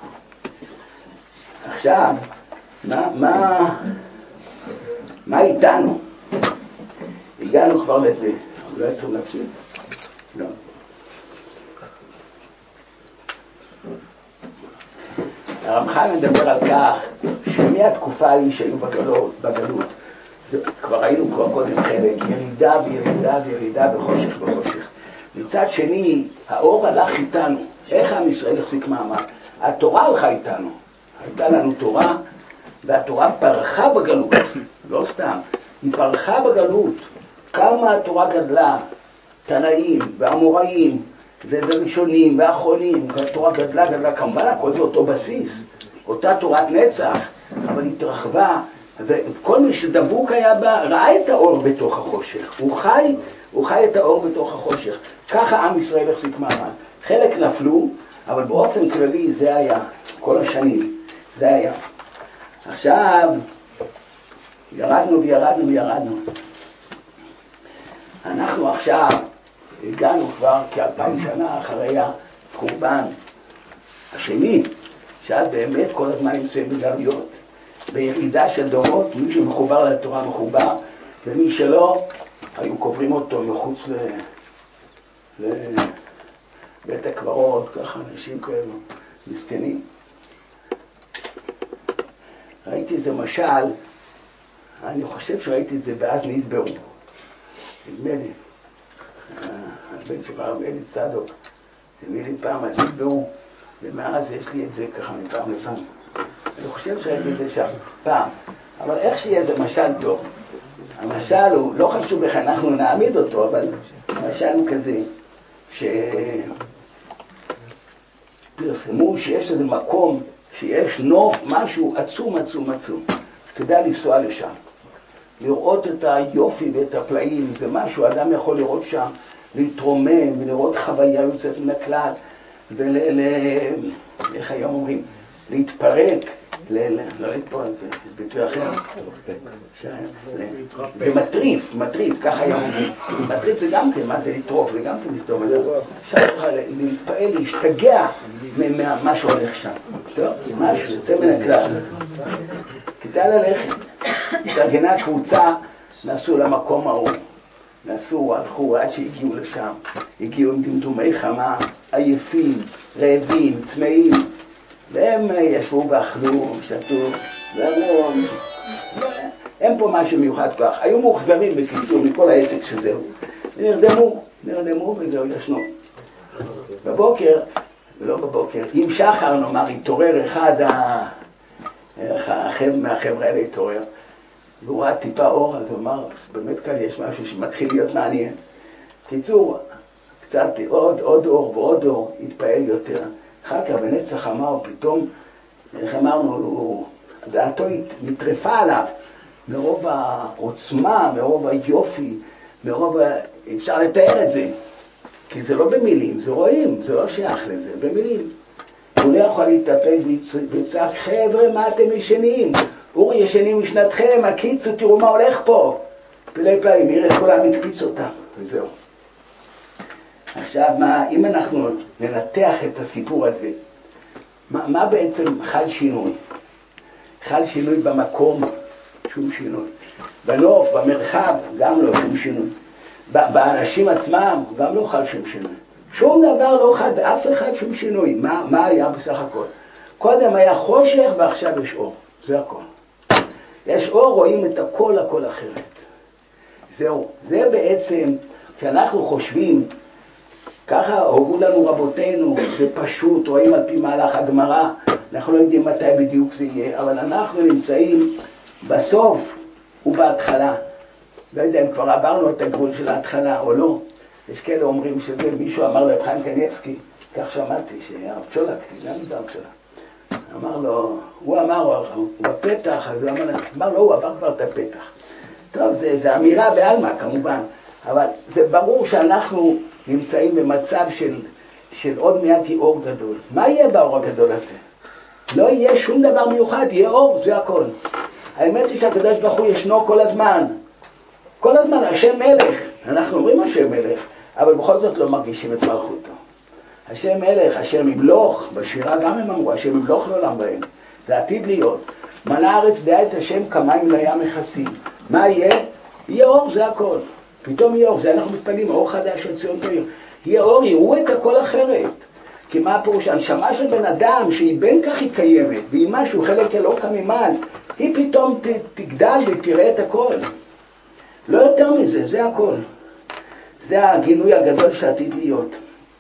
עכשיו, מה איתנו? הגענו כבר לזה. לא יצאו להקשיב? לא. הרמח"ל מדבר על כך שמהתקופה ההיא שהיו בגלות, כבר היינו כבר קודם חלק, ירידה וירידה וירידה וחושך וחושך. מצד שני, האור הלך איתנו. איך עם ישראל החזיק מעמד? התורה הלכה איתנו. הייתה לנו תורה, והתורה פרחה בגלות. לא סתם, היא פרחה בגלות. כמה התורה גדלה, תנאים ואמוראים וראשונים ואחרונים, התורה גדלה, כמובן הכל זה אותו בסיס, אותה תורת נצח, אבל התרחבה, וכל מי שדבוק היה בה ראה את האור בתוך החושך, הוא חי את האור בתוך החושך. ככה עם ישראל החזיק מעמד. חלק נפלו, אבל באופן כללי זה היה, כל השנים, זה היה. עכשיו, ירדנו וירדנו וירדנו. אנחנו עכשיו הגענו כבר כ2000 שנה אחרי החורבן השני, שאז באמת כל הזמן נמצאים בגלויות, בירידה של דורות, מי שמחובר לתורה מחובר, ומי שלא, היו קוברים אותו מחוץ לבית הקברות, ככה אנשים כאלו, מסכנים. ראיתי איזה משל, אני חושב שראיתי את זה באז נדברו. נדמה לי, הבן של הרב אלי צדוק, נדמה לי פעם, אז נדברו, ומאז יש לי את זה ככה מפעם לפעם. אני חושב שראיתי את זה שם, פעם. אבל איך שיהיה זה משל טוב. המשל הוא, לא חשוב איך אנחנו נעמיד אותו, אבל המשל הוא כזה, שפרסמו שיש איזה מקום, שיש נוף, משהו עצום עצום עצום. כדאי לנסוע לשם. לראות את היופי ואת הפלאים, זה משהו, אדם יכול לראות שם, להתרומם ולראות חוויה יוצאת מן הכלל, איך היום אומרים, להתפרק, לא להתפרק, זה ביטוי אחר, זה מטריף, ככה היום אומרים, מטריף זה גם כן, מה זה לטרוף, זה גם כן לסתום, אפשר להתפעל, להשתגע ממה שהולך שם, טוב, משהו, יוצא מן הכלל, כדאי ללכת, התארגנה קבוצה, נסעו למקום ההוא, הלכו עד שהגיעו לשם, הגיעו עם דמדומי חמה, עייפים, רעבים, צמאים, והם ישבו ואכלו, שתו, ואמרו, אין פה משהו מיוחד כבר, היו מוחזרים בקיצור מכל העסק שזהו, ונרדמו וזהו, ישנו. בבוקר, ולא בבוקר, עם שחר נאמר, התעורר אחד מהחבר'ה האלה התעורר, והוא ראה טיפה אור, אז הוא אמר, באמת כאן יש משהו שמתחיל להיות מעניין. קיצור, קצת עוד אור ועוד אור, התפעל יותר. אחר כך בנצח אמר, פתאום, איך אמרנו, דעתו נטרפה עליו, מרוב העוצמה, מרוב היופי, אפשר לתאר את זה. כי זה לא במילים, זה רואים, זה לא שייך לזה, במילים. הוא שהוא לא יכול להתאפק וצעק, חבר'ה, מה אתם ישנים? אורי ישנים משנתכם, הקיצו, תראו מה הולך פה. פלאי פלאים, יראה את כולם הקפיץ אותם, וזהו. עכשיו, אם אנחנו ננתח את הסיפור הזה, מה בעצם חל שינוי? חל שינוי במקום, שום שינוי. בנוף, במרחב, גם לא שום שינוי. באנשים עצמם, גם לא חל שום שינוי. שום דבר לא חל באף אחד שום שינוי. מה היה בסך הכל? קודם היה חושך ועכשיו יש אור. זה הכל. יש אור, רואים את הכל אחרת. זהו. זה בעצם, כשאנחנו חושבים, ככה הורו לנו רבותינו, זה פשוט, רואים על פי מהלך הגמרא, אנחנו לא יודעים מתי בדיוק זה יהיה, אבל אנחנו נמצאים בסוף ובהתחלה. לא יודע אם כבר עברנו את הגבול של ההתחלה או לא. יש כאלה אומרים שזה, מישהו אמר לו, חיים קניאבסקי, כך שמעתי, שהרב צ'ולק, גם זה הרב צ'ולק. אמר לו, הוא אמר, הוא בפתח, אז הוא אמר לו, הוא עבר כבר את הפתח. טוב, זה אמירה בעלמא כמובן, אבל זה ברור שאנחנו נמצאים במצב של עוד מעט אור גדול. מה יהיה באור הגדול הזה? לא יהיה שום דבר מיוחד, יהיה אור, זה הכל. האמת היא שהקדוש ברוך הוא ישנו כל הזמן. כל הזמן, השם מלך. אנחנו אומרים השם מלך, אבל בכל זאת לא מרגישים את מלכותו. השם מלך, השם ימלוך, בשירה גם הם אמרו, השם ימלוך לעולם בהם. זה עתיד להיות. מלא הארץ דעה את השם כמים לים מכסים. מה יהיה? יהיה אור, זה הכל. פתאום יהיה אור, זה אנחנו מתפללים, אור חדש של ציון תאיר. יהיה אור, יראו את הכל אחרת. כי מה הפירוש? הנשמה של בן אדם, שהיא בין כך היא קיימת, והיא משהו, חלק אלוקא ממעל, היא פתאום תגדל ותראה את הכל. לא יותר מזה, זה הכל. זה הגילוי הגדול שעתיד להיות.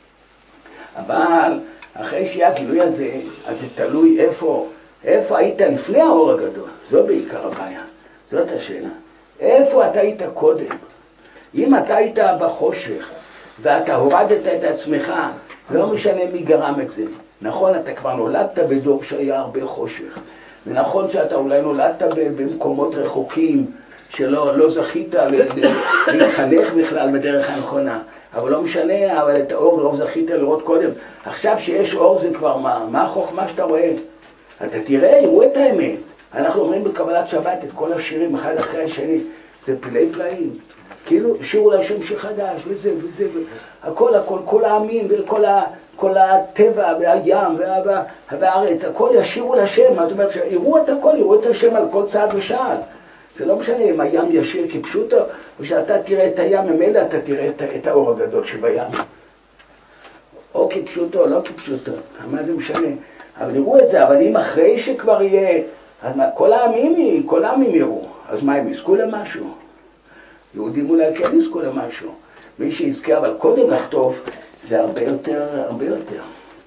אבל אחרי שיהיה הגילוי הזה, אז זה תלוי איפה היית לפני האור הגדול. זו בעיקר הבעיה. זאת השאלה. איפה אתה היית קודם? אם אתה היית בחושך, ואתה הורדת את עצמך, לא משנה מי גרם את זה. נכון, אתה כבר נולדת בדור שהיה הרבה חושך. ונכון שאתה אולי נולדת במקומות רחוקים, שלא זכית להתחנך בכלל בדרך הנכונה. אבל לא משנה, אבל את האור לא זכית לראות קודם. עכשיו שיש אור זה כבר מה החוכמה שאתה רואה? אתה תראה, יראו את האמת. אנחנו אומרים בקבלת שבת את כל השירים אחד אחרי השני. זה פלאי פלאים. כאילו שירו להשם שחדש וזה, הכל, כל העמים וכל הטבע והים והארץ, הכל ישירו להשם. זאת אומרת שיראו את הכל, יראו את השם על כל צעד ושעל. זה לא משנה אם הים ישיר כפשוטו, או שאתה תראה את הים, ממילא אתה תראה את האור הגדול שבים. או כפשוטו, לא כפשוטו, מה זה משנה? אבל יראו את זה, אבל אם אחרי שכבר יהיה, אז כל העמים יראו, אז מה, הם יזכו למשהו? יהודים אולי כן יזכו למשהו. מי שיזכה, אבל קודם לכתוב, זה הרבה יותר.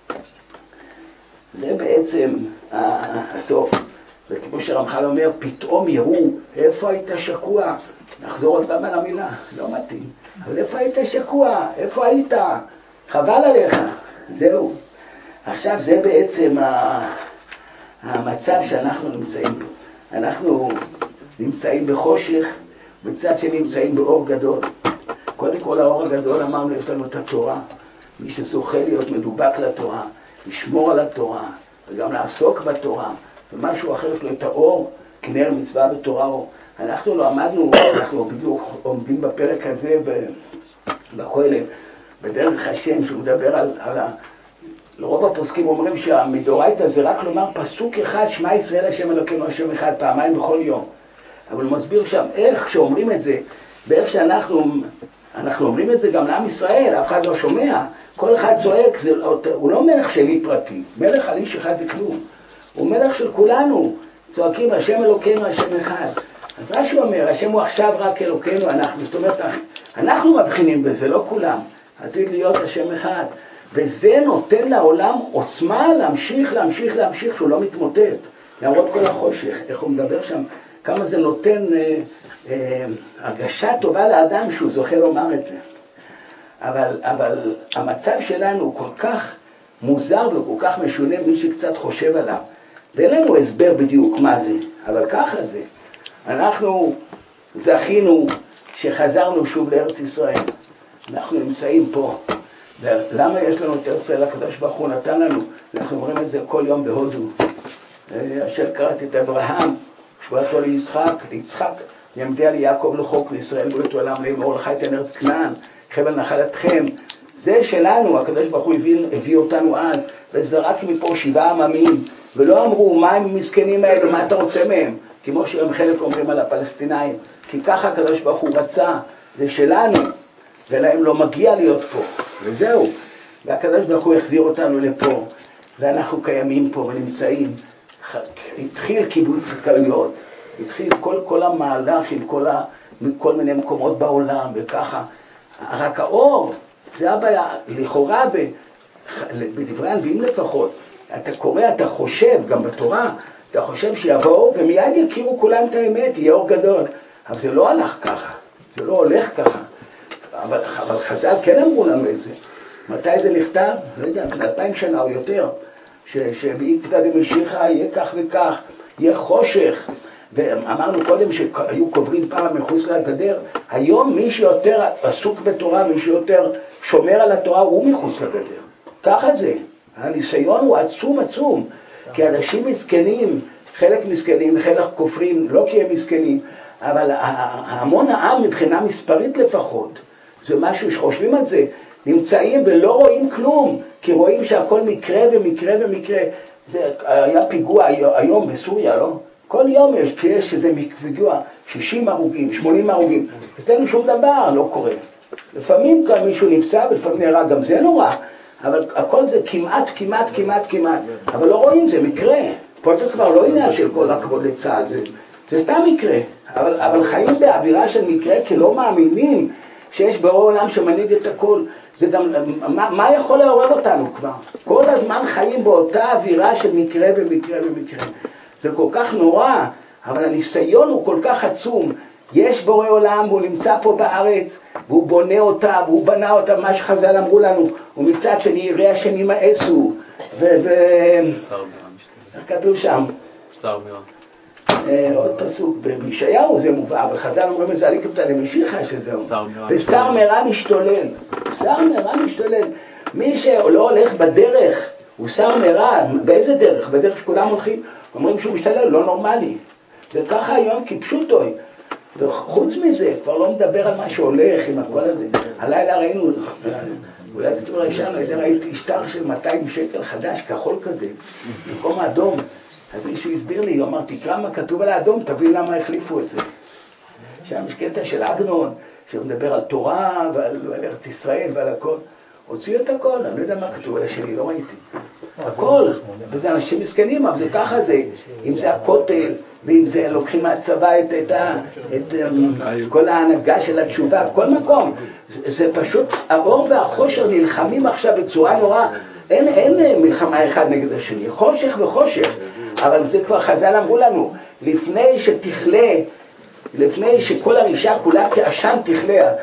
זה בעצם הסוף. וכמו שרמח"ל אומר, פתאום יראו, איפה היית שקוע? נחזור עוד פעם על המילה, לא מתאים. אבל איפה היית שקוע? איפה היית? חבל עליך. זהו. עכשיו זה בעצם המצב שאנחנו נמצאים בו. אנחנו נמצאים בחושך, מצד שנמצאים באור גדול. קודם כל האור הגדול אמרנו, יש לנו את התורה. מי שזוכה להיות מדובק לתורה, לשמור על התורה, וגם לעסוק בתורה. ומשהו אחר יש לו את האור, כנר מצווה בתורה אור. אנחנו לא עמדנו, אנחנו בדיוק עומדים בפרק הזה בכהלת, בדרך השם, שהוא מדבר על לרוב הפוסקים אומרים שהמדאורייתא זה רק לומר פסוק אחד, שמע ישראל השם אלוקינו השם אחד, פעמיים בכל יום. אבל הוא מסביר שם איך שאומרים את זה, באיך שאנחנו אומרים את זה גם לעם ישראל, אף אחד לא שומע, כל אחד צועק, הוא לא מלך שלי פרטי, מלך על איש אחד זה כלום. הוא מלך של כולנו, צועקים השם אלוקינו השם אחד. אז רש"י אומר, השם הוא עכשיו רק אלוקינו אנחנו, זאת אומרת, אנחנו מבחינים בזה, לא כולם, עתיד להיות השם אחד. וזה נותן לעולם עוצמה להמשיך, שהוא לא מתמוטט, להראות כל החושך, איך הוא מדבר שם, כמה זה נותן הרגשה טובה לאדם שהוא זוכה לומר את זה. אבל המצב שלנו הוא כל כך מוזר וכל כך משונה, מי שקצת חושב עליו. ואין לנו הסבר בדיוק מה זה, אבל ככה זה. אנחנו זכינו שחזרנו שוב לארץ ישראל. אנחנו נמצאים פה למה יש לנו את ארץ ישראל? הקדוש ברוך הוא נתן לנו, אנחנו אומרים את זה כל יום בהודו. אשר קראתי את אברהם, שבועתו ליצחק, ימדיה ליעקב לחוק, לישראל בריתו עולם לאמור לך את ארץ כנען, חבל נחלתכם. זה שלנו, הקדוש ברוך הוא הביא אותנו אז, וזרק מפה 7 עממים, ולא אמרו מה הם המסכנים האלו, מה אתה רוצה מהם? כמו שהם חלק אומרים על הפלסטינאים, כי ככה הקדוש ברוך הוא רצה, זה שלנו, ולהם לא מגיע להיות פה, וזהו. והקדוש ברוך הוא החזיר אותנו לפה, ואנחנו קיימים פה ונמצאים. התחיל קיבוץ גלויות, התחיל כל המהלך מכל מיני מקומות בעולם, וככה. רק האור, זה הבעיה, לכאורה בדברי הנביאים לפחות, אתה קורא, אתה חושב, גם בתורה, אתה חושב שיבואו ומיד יכירו כולם את האמת, יהיה אור גדול. אבל זה לא הלך ככה, זה לא הולך ככה. אבל חז"ל כן אמרו לנו את זה. מתי זה נכתב? לא יודע, 2000 שנה או יותר, שבעקבתא דמשיחא יהיה כך וכך, יהיה חושך. ואמרנו קודם שהיו קוברים פעם מחוץ לגדר, היום מי שיותר עסוק בתורה, מי שיותר שומר על התורה, הוא מחוץ לגדר. ככה זה. הניסיון הוא עצום, כי אנשים מסכנים, חלק מסכנים, חלק כופרים, לא כי הם מסכנים, אבל המון העם מבחינה מספרית לפחות, זה משהו שחושבים על זה, נמצאים ולא רואים כלום, כי רואים שהכל מקרה ומקרה ומקרה. זה היה פיגוע היום בסוריה, לא? כל יום יש איזה פיגוע, 60 הרוגים, 80 הרוגים, אצלנו שום דבר לא קורה. לפעמים כאן מישהו נפצע ולפעמים נהרג, גם זה נורא, אבל הכל זה כמעט, אבל לא רואים, זה מקרה. פה זה כבר לא עניין של כל הכבוד לצה"ל, זה סתם מקרה, אבל חיים באווירה של מקרה, כי לא מאמינים שיש בעולם שמנהיג את הכל. זה גם, מה יכול לעורר אותנו כבר? כל הזמן חיים באותה אווירה של מקרה ומקרה ומקרה. זה כל כך נורא, אבל הניסיון הוא כל כך עצום. יש בורא עולם, הוא נמצא פה בארץ, והוא בונה אותה, והוא בנה אותה, מה שחז"ל אמרו לנו, ומצד שני יראי השם ימאסו, כתוב שם, עוד פסוק, בישעיהו זה מובא, אבל חז"ל אומרים את זה על עקבתא דמשיחא שזהו, בשר מרע משתולל, שר מרע משתולל. מי שלא הולך בדרך, הוא שר מרע. באיזה דרך? בדרך שכולם הולכים, אומרים שהוא משתולל, לא נורמלי. וככה היום כפשוטו. וחוץ מזה, כבר לא מדבר על מה שהולך עם הכל הזה. הלילה ראינו, אולי זה תורה ישן, ראיתי שטר של 200 שקל חדש, כחול כזה, במקום האדום. אז מישהו הסביר לי, אמר, תקרא מה כתוב על האדום, תבין למה החליפו את זה. שם יש קטע של עגנון, שמדבר על תורה ועל ארץ ישראל ועל הכל. הוציאו את הכל, אני לא יודע מה כתוב על השני, לא ראיתי. הכל, וזה אנשים מסכנים, אבל זה ככה זה, אם זה הכותל, ואם זה לוקחים מהצבא את כל ההנהגה של התשובה, כל מקום. זה פשוט, האור והחושר נלחמים עכשיו בצורה נורא, אין מלחמה אחד נגד השני, חושך וחושך, אבל זה כבר חז"ל אמרו לנו, לפני שתכלה, לפני שכל הרשעה כולה כעשן תכלה,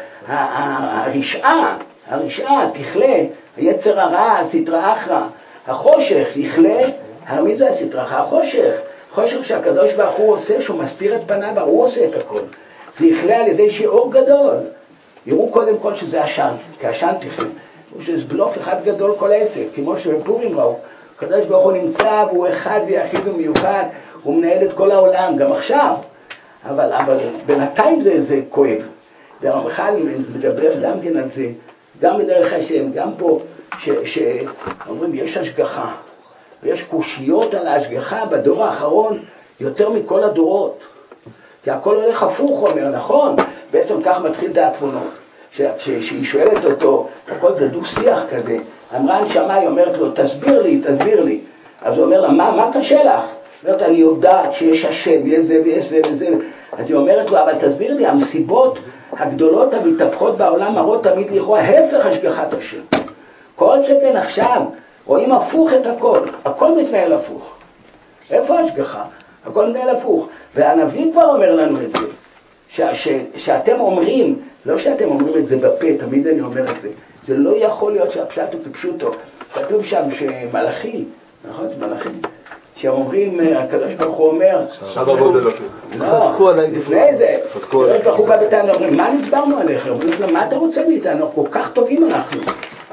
הרשעה תכלה, היצר הרע, הסטרא אחרא, החושך יכלה, מי זה הסטרא אחרא? החושך, חושך שהקדוש ברוך הוא עושה, שהוא מסתיר את פניו, הוא עושה את הכל. זה יכלה על ידי שיעור גדול. יראו קודם כל שזה עשן, כעשן תכלה. שזה בלוף אחד גדול כל העסק, כמו שבפורים ראו. הקדוש ברוך הוא נמצא, והוא אחד ויחיד ומיוחד, הוא מנהל את כל העולם, גם עכשיו. אבל בינתיים זה כואב. והרמח"ל מדבר גם כן על זה, גם בדרך השם, גם פה, שאומרים, יש השגחה, ויש קושיות על ההשגחה בדור האחרון, יותר מכל הדורות. כי הכל הולך הפוך, אומר, נכון? בעצם כך מתחיל דעת תבונות. שהיא שואלת אותו, הכל זה דו שיח כזה, אמרה הנשמה, היא אומרת לו, תסביר לי. אז הוא אומר לה, מה קשה לך? אומרת, אני יודעת שיש השם, יש זה ויש זה וזה. אז היא אומרת לו, אבל תסביר לי, המסיבות הגדולות המתהפכות בעולם מראות תמיד לכאורה הפך השגחת השם. כל שכן עכשיו רואים הפוך את הכל מתנהל הפוך. איפה השגחה? הכל מתנהל הפוך. והנביא כבר אומר לנו את זה, שאתם אומרים, לא שאתם אומרים את זה בפה, תמיד אני אומר את זה, זה לא יכול להיות שהפשט הוא כפשוטו. כתוב שם שמלאכי, נכון? מלאכי, שהם אומרים, הקדוש ברוך הוא אומר, חזקו עליי, לפני זה, הקדוש ברוך הוא בא בטענה, אומרים, מה נדברנו עליכם? אומרים, מה אתה רוצה מאיתנו? כל כך טובים אנחנו.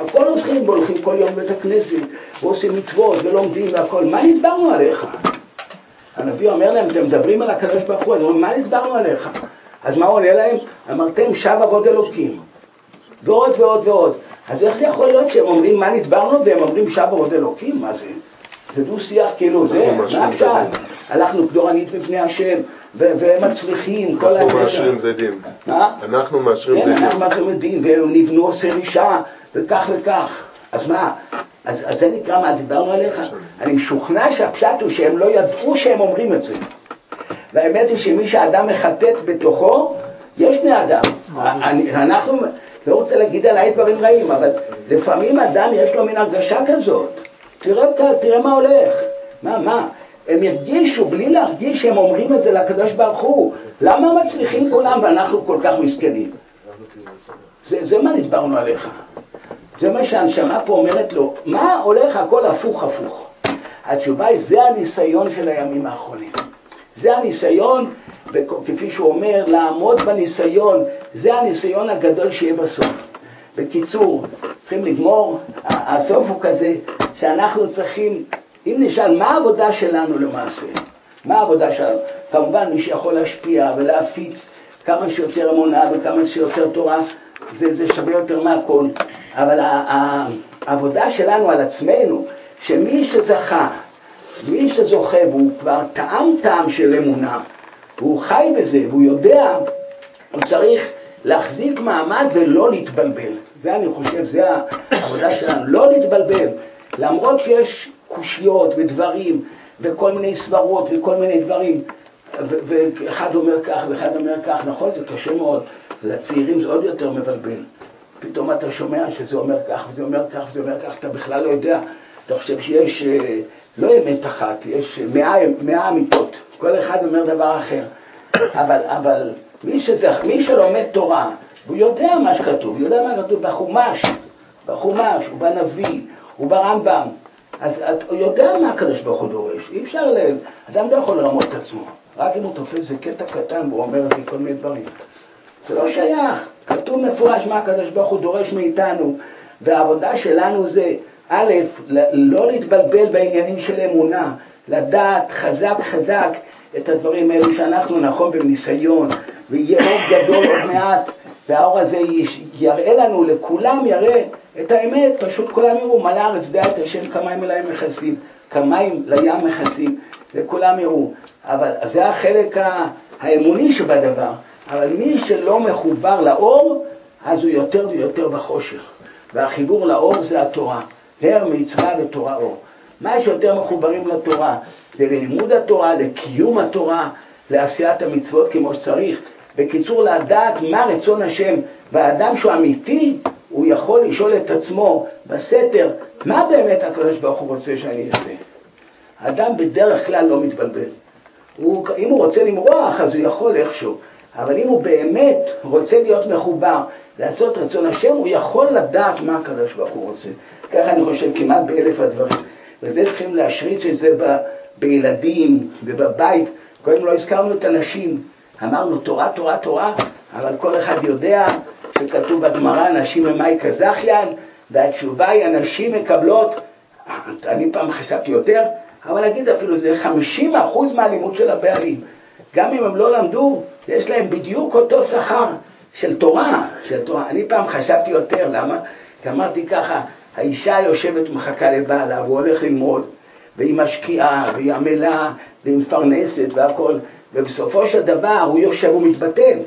הכל הולכים והולכים כל יום בית הכנסת, ועושים מצוות ולומדים והכל, מה נדברנו עליך? הנביא אומר להם, אתם מדברים על הקדוש ברוך הוא, אומרים, מה נדברנו עליך? אז מה עולה להם? אמרתם שב עבוד אלוקים, ועוד ועוד ועוד. אז איך זה יכול להיות שהם אומרים מה נדברנו והם אומרים שב עבוד אלוקים? מה זה? זה דו שיח כאילו, זה, מה אפשר? הלכנו דורנית בפני השם, והם מצליחים, כל אנחנו מאשרים זדים. אנחנו מאשרים זדים. אנחנו מאשרים זדים, והם נבנו עושה רישה, וכך וכך. אז מה? אז זה נקרא מה דיברנו עליך? אני משוכנע שהפשט הוא שהם לא ידעו שהם אומרים את זה. והאמת היא שמי שהאדם מחטט בתוכו, יש בני אדם. אנחנו לא רוצה להגיד עליי דברים רעים, אבל לפעמים אדם יש לו מין הרגשה כזאת. תראה מה הולך. מה? הם ירגישו, בלי להרגיש שהם אומרים את זה לקדוש ברוך הוא. למה מצליחים כולם ואנחנו כל כך מסכנים? זה מה נדברנו עליך. זה מה שהנשמה פה אומרת לו. מה הולך? הכל הפוך. התשובה היא, זה הניסיון של הימים האחרונים. זה הניסיון, כפי שהוא אומר, לעמוד בניסיון. זה הניסיון הגדול שיהיה בסוף. בקיצור, צריכים לגמור. הסוף הוא כזה שאנחנו צריכים, אם נשאל מה העבודה שלנו למעשה, מה העבודה שלנו? כמובן מי שיכול להשפיע ולהפיץ כמה שיותר אמונה וכמה שיותר תורה, זה שווה יותר מהכל. אבל העבודה שלנו על עצמנו, שמי שזכה, מי שזוכה והוא כבר טעם של אמונה, והוא חי בזה והוא יודע, הוא צריך להחזיק מעמד ולא להתבלבל. זה אני חושב, זה העבודה שלנו, לא להתבלבל. למרות שיש קושיות ודברים וכל מיני סברות וכל מיני דברים, ואחד אומר כך ואחד אומר כך, נכון, זה קשה מאוד. לצעירים זה עוד יותר מבלבל. פתאום אתה שומע שזה אומר כך וזה אומר כך וזה אומר כך, אתה בכלל לא יודע. אתה חושב שיש לא אמת אחת, יש 100 אמיתות. כל אחד אומר דבר אחר. אבל מי שלומד תורה, הוא יודע מה שכתוב, הוא יודע מה כתוב בחומש, ובנביא, וברמב"ם. אז הוא יודע מה הקדוש ברוך הוא דורש. אי אפשר אדם לא יכול לרמות את עצמו. רק אם הוא תופס זה קטע קטן והוא אומר את זה כל מיני דברים. זה לא שייך. כתוב מפורש מה הקדוש ברוך הוא דורש מאיתנו. והעבודה שלנו זה, א', לא להתבלבל בעניינים של אמונה, לדעת חזק את הדברים האלו שאנחנו נכון בניסיון, ויהיה אור גדול עוד מעט, והאור הזה יראה לנו, לכולם יראה את האמת, פשוט כולם יראו, מלא הארץ דעה את השם כמים אליהם מכסים, כמים לים מכסים, וכולם יראו. אבל זה החלק האמוני שבדבר, אבל מי שלא מחובר לאור, אז הוא יותר ויותר בחושך. והחיבור לאור זה התורה, הר מצווה ותורה אור. מה שיותר מחוברים לתורה, זה ללימוד התורה, לקיום התורה, לעשיית המצוות כמו שצריך. בקיצור, לדעת מה רצון השם, והאדם שהוא אמיתי, הוא יכול לשאול את עצמו בסתר, מה באמת הקדוש ברוך הוא רוצה שאני אעשה? האדם בדרך כלל לא מתבלבל. אם הוא רוצה למרוח, אז הוא יכול איכשהו. אבל אם הוא באמת רוצה להיות מחובר, לעשות רצון השם, הוא יכול לדעת מה הקדוש ברוך הוא רוצה. ככה אני חושב כמעט ב1000 הדברים. וזה צריכים להשריץ את זה בילדים ובבית. קודם לא הזכרנו את הנשים. אמרנו תורה, תורה, תורה, אבל כל אחד יודע שכתוב בגמרא, נשים ממאי כזכיין, והתשובה היא, הנשים מקבלות, אני פעם חשבתי יותר, אבל נגיד אפילו זה 50% מהלימוד של הבעלים. גם אם הם לא למדו, יש להם בדיוק אותו שכר של תורה. אני פעם חשבתי יותר, למה? כי אמרתי ככה, האישה יושבת מחכה לבעלה, והוא הולך ללמוד, והיא משקיעה, והיא עמלה, והיא מפרנסת והכל, ובסופו של דבר הוא יושב ומתבטל.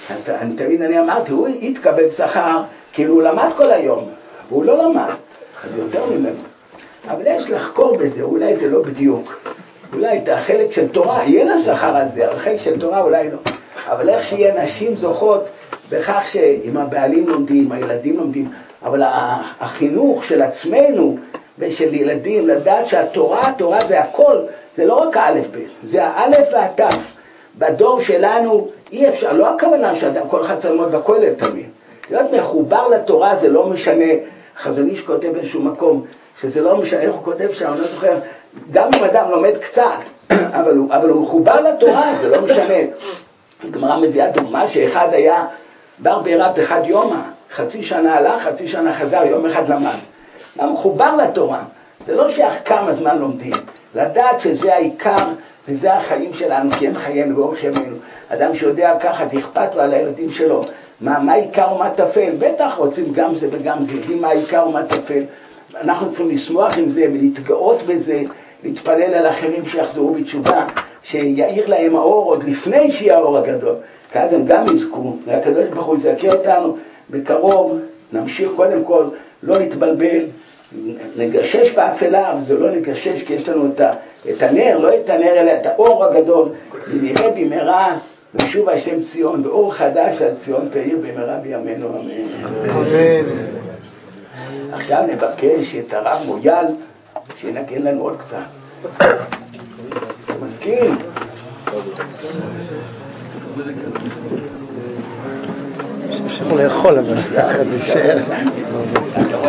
אני אמרתי, הוא יתקבל שכר, כאילו הוא למד כל היום, והוא לא למד, אז יותר ממנו. אבל יש לחקור בזה, אולי זה לא בדיוק. אולי את החלק של תורה, יהיה לה שכר על זה, החלק של תורה אולי לא. אבל איך שיהיה נשים זוכות בכך שאם הבעלים לומדים, הילדים לומדים, אבל החינוך של עצמנו ושל ילדים, לדעת שהתורה, התורה זה הכל, זה לא רק האלף בית, זה האלף והתף. בדור שלנו אי אפשר, לא הכוונה שכל אחד צריך ללמוד בכולל תמיד. להיות מחובר לתורה זה לא משנה. חזון איש כותב באיזשהו מקום שזה לא משנה, איך הוא כותב שם, אני לא זוכר, גם אם אדם לומד קצת, אבל הוא מחובר לתורה, זה לא משנה. הגמרא מביאה דוגמה שאחד היה בר בירת אחד יומא, חצי שנה הלך, חצי שנה חזר, יום אחד למד. הוא מחובר לתורה. זה לא שייך כמה זמן לומדים. לדעת שזה העיקר וזה החיים שלנו, כי הם חיינו באורך ימינו. אדם שיודע ככה, זה אכפת לו על הילדים שלו. מה העיקר ומה תפל? בטח רוצים גם זה וגם זה, יודעים מה העיקר ומה תפל. אנחנו צריכים לשמוח עם זה ולהתגאות בזה, להתפלל על אחרים שיחזרו בתשובה, שיעיר להם האור עוד לפני שיהיה האור הגדול. כי אז הם גם יזכו, והקדוש ברוך הוא יזכה אותנו בקרוב. נמשיך קודם כל, לא להתבלבל, נגשש באפלה, אבל זה לא נגשש כי יש לנו את הנר, לא את הנר אלא את האור הגדול, ונראה במהרה ושוב השם ציון, באור חדש על ציון תאיר במהרה בימינו אמן. אמן. עכשיו נבקש את הרב מויאל שינגן לנו עוד קצת. מסכים? אפשר לאכול אבל זה יישאר.